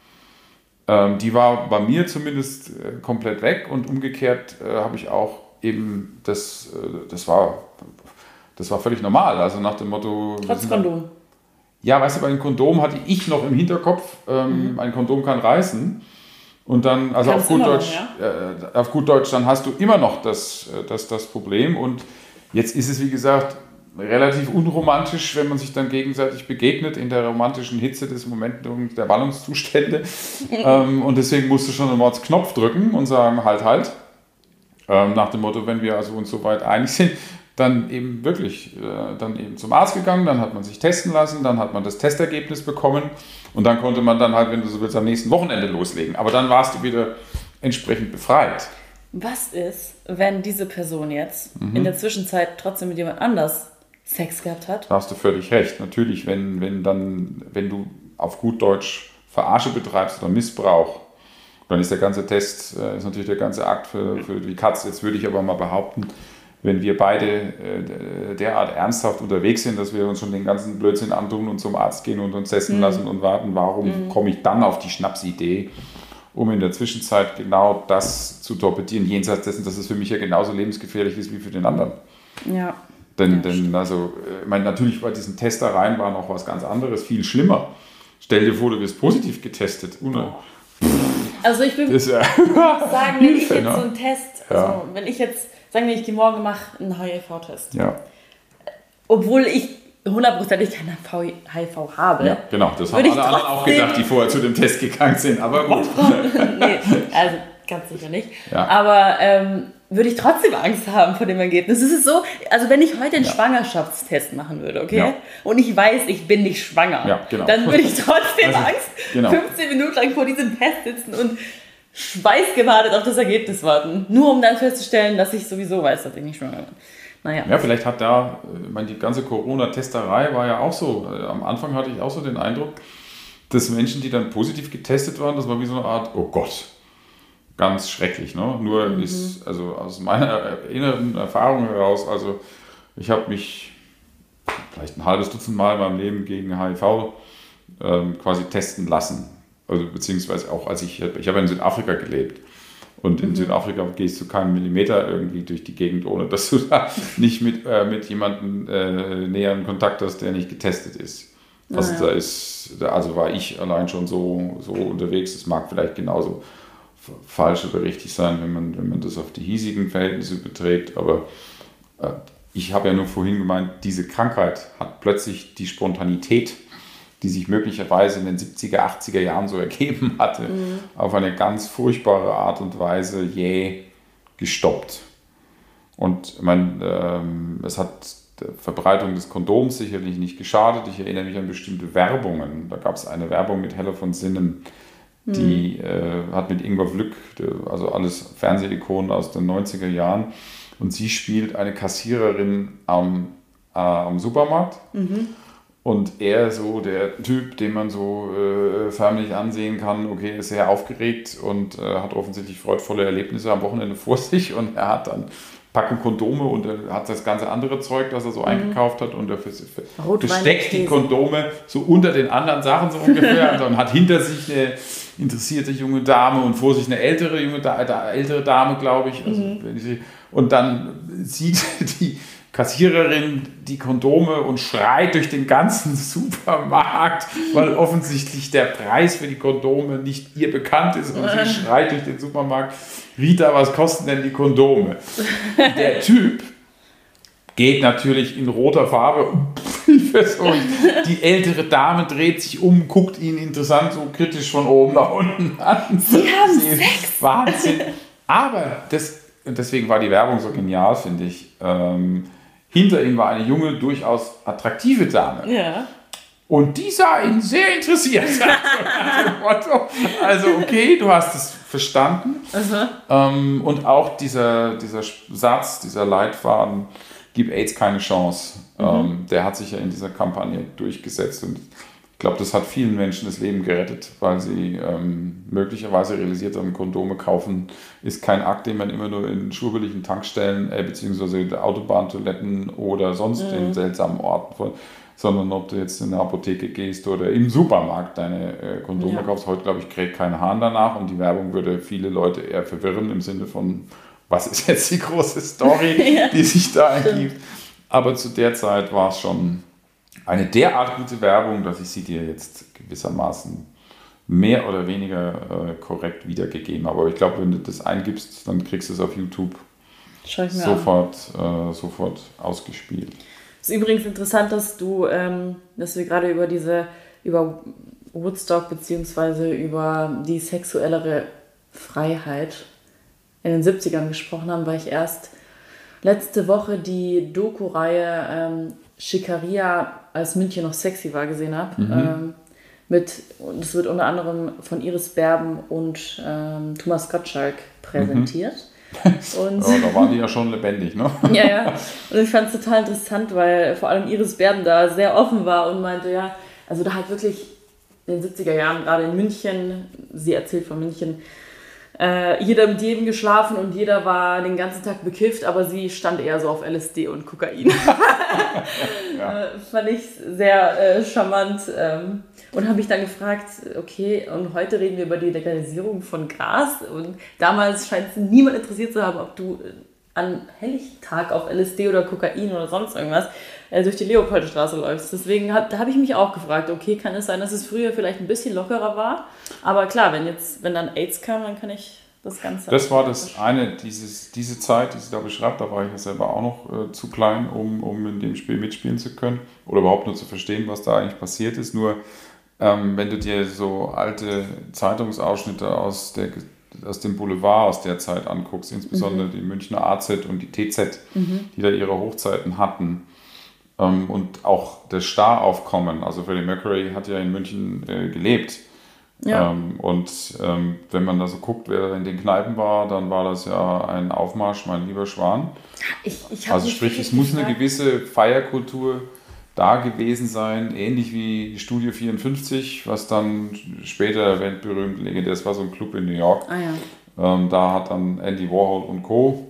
die war bei mir zumindest komplett weg, und umgekehrt habe ich auch eben, das war völlig normal. Also nach dem Motto... Trotz Kondom. Ja, weißt du, bei einem Kondom hatte ich noch im Hinterkopf, ein Kondom kann reißen. Und dann, also auf gut Deutsch, dann hast du immer noch das Problem. Und jetzt ist es, wie gesagt, relativ unromantisch, wenn man sich dann gegenseitig begegnet in der romantischen Hitze des Moments der Wallungszustände. Und deswegen musst du schon einen Mordsknopf drücken und sagen, halt. Nach dem Motto, wenn wir also uns soweit einig sind, dann eben wirklich zum Arzt gegangen, dann hat man sich testen lassen, dann hat man das Testergebnis bekommen und dann konnte man dann halt, wenn du so willst, am nächsten Wochenende loslegen. Aber dann warst du wieder entsprechend befreit. Was ist, wenn diese Person jetzt in der Zwischenzeit trotzdem mit jemand anders Sex gehabt hat? Da hast du völlig recht. Natürlich, wenn du auf gut Deutsch Verarsche betreibst oder Missbrauch, dann ist der ganze Test, ist natürlich der ganze Akt für die Katz. Jetzt würde ich aber mal behaupten, wenn wir beide derart ernsthaft unterwegs sind, dass wir uns schon den ganzen Blödsinn antun und zum Arzt gehen und uns testen lassen und warten, warum komme ich dann auf die Schnapsidee, um in der Zwischenzeit genau das zu torpedieren, jenseits dessen, dass es für mich ja genauso lebensgefährlich ist wie für den anderen. Ja. Denn also, ich meine, natürlich bei diesen Testereien war noch was ganz anderes, viel schlimmer. Stell dir vor, du wirst positiv getestet. Also ich würde sagen, wenn ich jetzt so einen Test, also wenn ich jetzt, sagen wir, ich gehe morgen, mache einen HIV-Test. Ja. Obwohl ich hundertprozentig kein HIV habe. Ja, genau, das haben alle anderen auch gedacht, die vorher zu dem Test gegangen sind, aber gut. Nee, also ganz sicher nicht. Ja. Aber würde ich trotzdem Angst haben vor dem Ergebnis. Es ist so, also wenn ich heute einen Schwangerschaftstest machen würde, okay? Ja. Und ich weiß, ich bin nicht schwanger, genau. Dann würde ich trotzdem Angst 15 Minuten lang vor diesem Test sitzen und schweißgebadet auf das Ergebnis warten. Nur um dann festzustellen, dass ich sowieso weiß, dass ich nicht schwanger bin. Naja. Ja, vielleicht hat ich meine, die ganze Corona-Testerei war ja auch so. Am Anfang hatte ich auch so den Eindruck, dass Menschen, die dann positiv getestet waren, das war wie so eine Art, oh Gott, ganz schrecklich. Ne? Nur ist, also aus meiner inneren Erfahrung heraus, also ich habe mich vielleicht ein halbes Dutzend Mal in meinem Leben gegen HIV quasi testen lassen. Also beziehungsweise auch, ich habe in Südafrika gelebt. Und in Südafrika gehst du keinen Millimeter irgendwie durch die Gegend, ohne dass du da nicht mit jemandem näheren Kontakt hast, der nicht getestet ist. Also war ich allein schon so unterwegs. Es mag vielleicht genauso falsch oder richtig sein, wenn man das auf die hiesigen Verhältnisse beträgt. Aber ich habe ja nur vorhin gemeint, diese Krankheit hat plötzlich die Spontanität, die sich möglicherweise in den 70er, 80er Jahren so ergeben hatte, auf eine ganz furchtbare Art und Weise gestoppt. Und ich meine, es hat der Verbreitung des Kondoms sicherlich nicht geschadet. Ich erinnere mich an bestimmte Werbungen. Da gab es eine Werbung mit Helle von Sinnen, die hat mit Ingwer Vlück, also alles Fernsehikonen aus den 90er Jahren, und sie spielt eine Kassiererin am Supermarkt. Und er so der Typ, den man so förmlich ansehen kann, okay, ist sehr aufgeregt und hat offensichtlich freudvolle Erlebnisse am Wochenende vor sich, und er hat dann Packung Kondome und er hat das ganze andere Zeug, das er so eingekauft hat, und er versteckt die Kondome so unter den anderen Sachen so ungefähr und hat hinter sich eine interessierte junge Dame und vor sich eine ältere Dame, glaube ich. Also, und dann sieht die Kassiererin die Kondome und schreit durch den ganzen Supermarkt, weil offensichtlich der Preis für die Kondome nicht ihr bekannt ist, und sie schreit durch den Supermarkt: Rita, was kosten denn die Kondome? Der Typ geht natürlich in roter Farbe. Die ältere Dame dreht sich um, guckt ihn interessant, so kritisch von oben nach unten an. Sie haben Sex! Wahnsinn. Aber deswegen war die Werbung so genial, finde ich. Hinter ihm war eine junge, durchaus attraktive Dame. Ja. Und die sah ihn sehr interessiert. Also okay, du hast es verstanden. Und auch dieser Satz, dieser Leitfaden, gib AIDS keine Chance, der hat sich ja in dieser Kampagne durchgesetzt. Und glaube, das hat vielen Menschen das Leben gerettet, weil sie möglicherweise realisiert haben, Kondome kaufen ist kein Akt, den man immer nur in schwurbeligen Tankstellen beziehungsweise Autobahntoiletten oder sonst in seltsamen Orten, sondern ob du jetzt in eine Apotheke gehst oder im Supermarkt deine Kondome kaufst. Heute, glaube ich, kräht kein Hahn danach und die Werbung würde viele Leute eher verwirren im Sinne von, was ist jetzt die große Story, die sich da ergibt. Aber zu der Zeit war es schon eine derart gute Werbung, dass ich sie dir jetzt gewissermaßen mehr oder weniger korrekt wiedergegeben habe. Aber ich glaube, wenn du das eingibst, dann kriegst du es auf YouTube sofort ausgespielt. Es ist übrigens interessant, dass wir gerade über Woodstock bzw. über die sexuellere Freiheit in den 70ern gesprochen haben, weil ich erst letzte Woche die Doku-Reihe Schickeria, als München noch sexy war, gesehen habe. Das wird unter anderem von Iris Berben und Thomas Gottschalk präsentiert. Und da waren die ja schon lebendig, ne? Ja. Und ich fand es total interessant, weil vor allem Iris Berben da sehr offen war und meinte, ja, also da halt wirklich in den 70er Jahren, gerade in München, sie erzählt von München, jeder mit jedem geschlafen und jeder war den ganzen Tag bekifft, aber sie stand eher so auf LSD und Kokain. Fand ich sehr charmant und habe mich dann gefragt, okay, und heute reden wir über die Legalisierung von Gras und damals scheint es niemand interessiert zu haben, ob du an Helllichttag auf LSD oder Kokain oder sonst irgendwas durch die Leopoldstraße läufst. Deswegen habe ich mich auch gefragt, okay, kann es sein, dass es früher vielleicht ein bisschen lockerer war? Aber klar, wenn dann AIDS kam, dann kann ich das Ganze... Das war das eine, diese Zeit, die sie da beschreibt, da war ich ja selber auch noch zu klein, um in dem Spiel mitspielen zu können oder überhaupt nur zu verstehen, was da eigentlich passiert ist. Nur wenn du dir so alte Zeitungsausschnitte aus dem Boulevard aus der Zeit anguckst, insbesondere die Münchner AZ und die TZ, die da ihre Hochzeiten hatten, und auch das Staraufkommen, also Freddie Mercury hat ja in München gelebt. Ja. Wenn man da so guckt, wer in den Kneipen war, dann war das ja ein Aufmarsch, mein lieber Schwan. Also sprich, es muss eine gewisse Feierkultur da gewesen sein, ähnlich wie Studio 54, was dann später weltberühmt legendär ist, war so ein Club in New York. Da hat dann Andy Warhol und Co.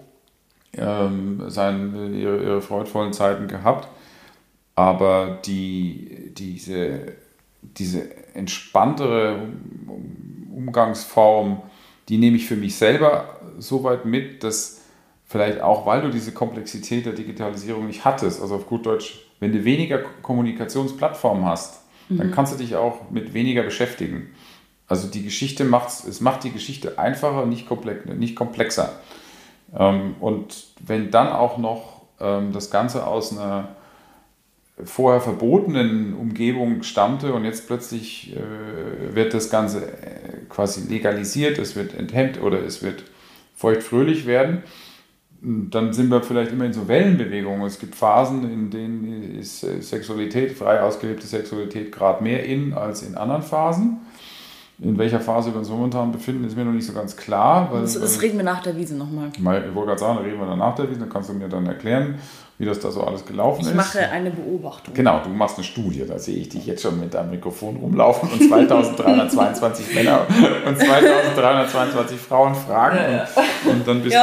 ihre freudvollen Zeiten gehabt. Aber diese entspanntere Umgangsform, die nehme ich für mich selber so weit mit, dass vielleicht auch, weil du diese Komplexität der Digitalisierung nicht hattest, also auf gut Deutsch, wenn du weniger Kommunikationsplattformen hast, dann kannst du dich auch mit weniger beschäftigen. Also die Geschichte macht die Geschichte einfacher, nicht komplexer. Und wenn dann auch noch das Ganze aus einer vorher verbotenen Umgebung stammte und jetzt plötzlich wird das Ganze quasi legalisiert, es wird enthemmt oder es wird feuchtfröhlich werden, dann sind wir vielleicht immer in so Wellenbewegungen. Es gibt Phasen, in denen ist Sexualität, frei ausgelebte Sexualität gerade mehr in als in anderen Phasen. In welcher Phase wir uns momentan befinden, ist mir noch nicht so ganz klar. Das reden wir nach der Wiese nochmal. Ich wollte gerade sagen, da reden wir dann nach der Wiese, dann kannst du mir dann erklären, wie das da so alles gelaufen ist. Ich mache eine Beobachtung. Genau, du machst eine Studie, da sehe ich dich jetzt schon mit deinem Mikrofon rumlaufen und 2322 Männer und 2322 Frauen fragen. Und dann bist ich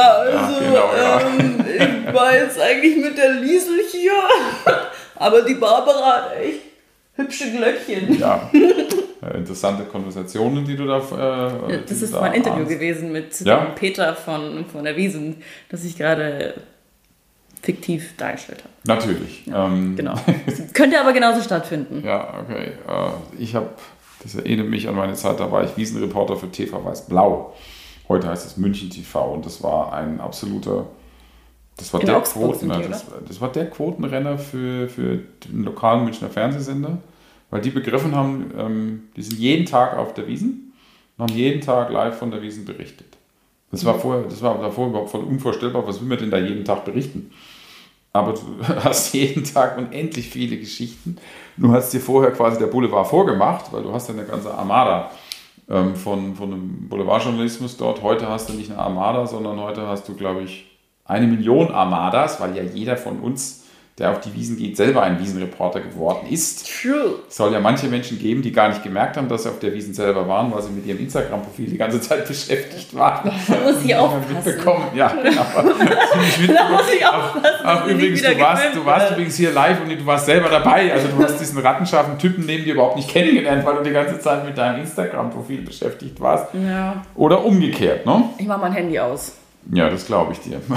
war jetzt eigentlich mit der Liesel hier, aber die Barbara hat echt hübsche Glöckchen. Ja. Interessante Konversationen, die du da... das ist mein Interview gewesen mit dem Peter von der Wiesen, das ich gerade fiktiv dargestellt habe. Natürlich. Ja, genau. Könnte aber genauso stattfinden. Ja, okay. Das erinnert mich an meine Zeit, da war ich Wiesenreporter für TV Weiß-Blau. Heute heißt es München TV und das war ein absoluter... Das war der Quotenrenner für den lokalen Münchner Fernsehsender. Weil die begriffen haben, die sind jeden Tag auf der Wiesn und haben jeden Tag live von der Wiesn berichtet. Das war davor überhaupt voll unvorstellbar, was will man denn da jeden Tag berichten? Aber du hast jeden Tag unendlich viele Geschichten. Du hast dir vorher quasi der Boulevard vorgemacht, weil du hast ja eine ganze Armada von einem Boulevardjournalismus dort. Heute hast du nicht eine Armada, sondern heute hast du, glaube ich, 1 Million Armadas, weil ja jeder von uns der auf die Wiesen geht, selber ein Wiesenreporter geworden ist. True. Es soll ja manche Menschen geben, die gar nicht gemerkt haben, dass sie auf der Wiesen selber waren, weil sie mit ihrem Instagram-Profil die ganze Zeit beschäftigt waren. Da muss ich aufpassen. Mitbekommen. Ja, genau. Da muss ich aufpassen. Auch übrigens, du warst übrigens hier live und du warst selber dabei. Also du hast diesen rattenscharfen Typen neben dir überhaupt nicht kennengelernt, weil du die ganze Zeit mit deinem Instagram-Profil beschäftigt warst. Ja. Oder umgekehrt, ne? Ich mache mein Handy aus. Ja, das glaube ich dir.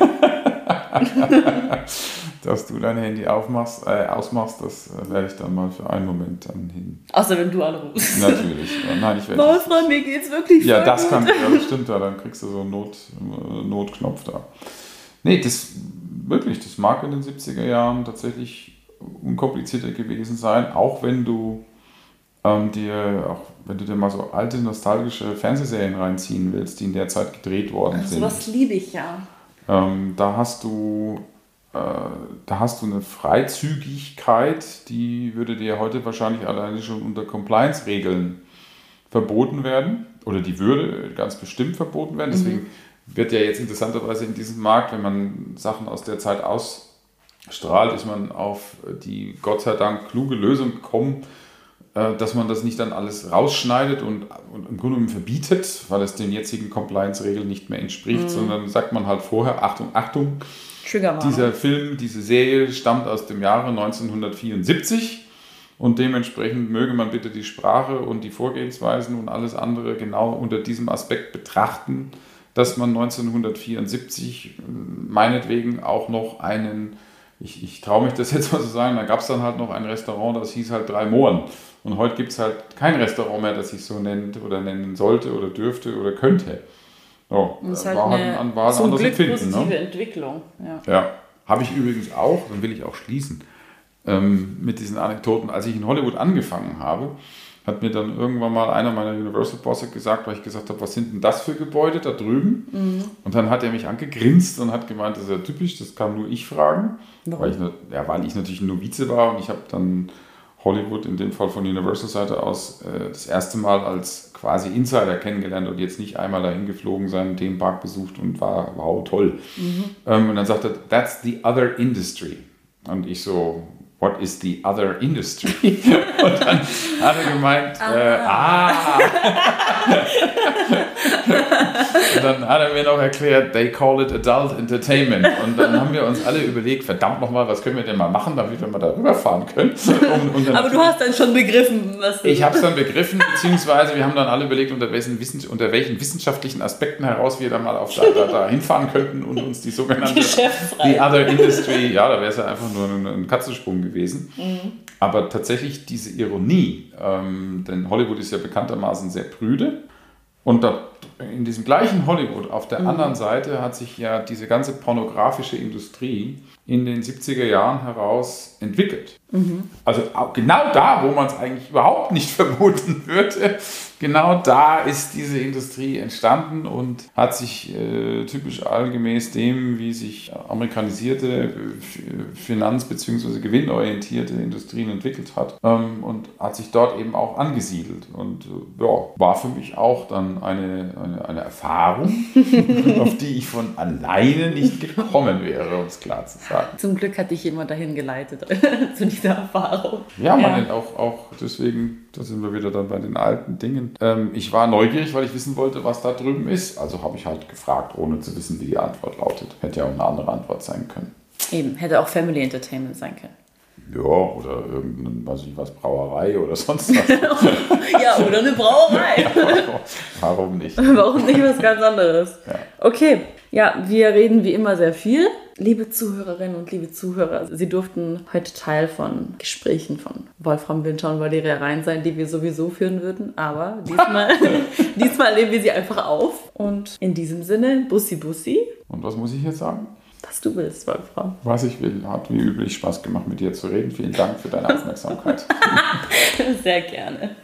Dass du dein Handy ausmachst, das werde ich dann mal für einen Moment dann hin. Außer wenn du anrufst. Natürlich. Nein, ich werde. Wolfram, mir geht's wirklich Ja, voll das gut. das stimmt ja, dann kriegst du so einen Notknopf da. Nee, das mag in den 70er Jahren tatsächlich unkomplizierter gewesen sein, auch wenn du dir mal so alte, nostalgische Fernsehserien reinziehen willst, die in der Zeit gedreht worden sind. Sowas liebe ich ja. Da hast du eine Freizügigkeit, die würde dir heute wahrscheinlich alleine schon unter Compliance-Regeln verboten werden. Oder die würde ganz bestimmt verboten werden. Deswegen wird ja jetzt interessanterweise in diesem Markt, wenn man Sachen aus der Zeit ausstrahlt, ist man auf die Gott sei Dank kluge Lösung gekommen, dass man das nicht dann alles rausschneidet und im Grunde genommen verbietet, weil es den jetzigen Compliance-Regeln nicht mehr entspricht, sondern sagt man halt vorher, Achtung, Achtung, dieser Film, diese Serie stammt aus dem Jahre 1974 und dementsprechend möge man bitte die Sprache und die Vorgehensweisen und alles andere genau unter diesem Aspekt betrachten, dass man 1974 meinetwegen auch noch ich traue mich das jetzt mal zu sagen, da gab es dann halt noch ein Restaurant, das hieß halt 3 Mohren. Und heute gibt es halt kein Restaurant mehr, das sich so nennt oder nennen sollte oder dürfte oder könnte. So, das ist halt war ein zum anderes Glück Empfinden. positive Entwicklung. Ja, habe ich übrigens auch, dann will ich auch schließen, mit diesen Anekdoten. Als ich in Hollywood angefangen habe, hat mir dann irgendwann mal einer meiner Universal-Bosse gesagt, weil ich gesagt habe, was sind denn das für Gebäude da drüben? Und dann hat er mich angegrinst und hat gemeint, das ist ja typisch, das kann nur ich fragen. Weil ich natürlich ein Novize war und ich habe dann Hollywood in dem Fall von Universal-Seite aus das erste Mal als quasi Insider kennengelernt und jetzt nicht einmal dahin geflogen, seinen Themenpark besucht und war wow, toll. Und dann sagte er, that's the other industry. Und ich so, what is the other industry? Und dann hat er gemeint, Und dann hat er mir noch erklärt, they call it adult entertainment. Und dann haben wir uns alle überlegt, verdammt nochmal, was können wir denn mal machen, damit wir mal da rüberfahren können. Aber du hast dann schon begriffen, was du... Ich habe es dann begriffen, beziehungsweise wir haben dann alle überlegt, unter welchen wissenschaftlichen Aspekten heraus wir dann mal da hinfahren könnten und uns die sogenannte the other industry, ja, da wäre es ja einfach nur ein Katzensprung gewesen. Aber tatsächlich diese Ironie, denn Hollywood ist ja bekanntermaßen sehr prüde. Und in diesem gleichen Hollywood auf der anderen Seite hat sich ja diese ganze pornografische Industrie in den 70er Jahren heraus entwickelt. Also genau da, wo man es eigentlich überhaupt nicht vermuten würde, genau da ist diese Industrie entstanden und hat sich typisch allgemäß dem, wie sich amerikanisierte finanz- bzw. gewinnorientierte Industrien entwickelt hat und hat sich dort eben auch angesiedelt. Und war für mich auch dann eine Erfahrung, auf die ich von alleine nicht gekommen wäre, um es klar zu sagen. Zum Glück hat dich jemand dahin geleitet zu dieser Erfahrung. Ja, auch deswegen, da sind wir wieder dann bei den alten Dingen. Ich war neugierig, weil ich wissen wollte, was da drüben ist. Also habe ich halt gefragt, ohne zu wissen, wie die Antwort lautet. Hätte ja auch eine andere Antwort sein können. Eben, hätte auch Family Entertainment sein können. Ja, oder irgendeine, weiß ich was, Brauerei oder sonst was. Ja, oder eine Brauerei. Ja, warum nicht? Warum nicht was ganz anderes? Ja. Okay, ja, wir reden wie immer sehr viel. Liebe Zuhörerinnen und liebe Zuhörer, Sie durften heute Teil von Gesprächen von Wolfram Winter und Valeria Rein sein, die wir sowieso führen würden. Aber diesmal nehmen wir sie einfach auf. Und in diesem Sinne, Bussi Bussi. Und was muss ich jetzt sagen? Was du willst, Wolfram. Was ich will, hat wie üblich Spaß gemacht, mit dir zu reden. Vielen Dank für deine Aufmerksamkeit. Sehr gerne.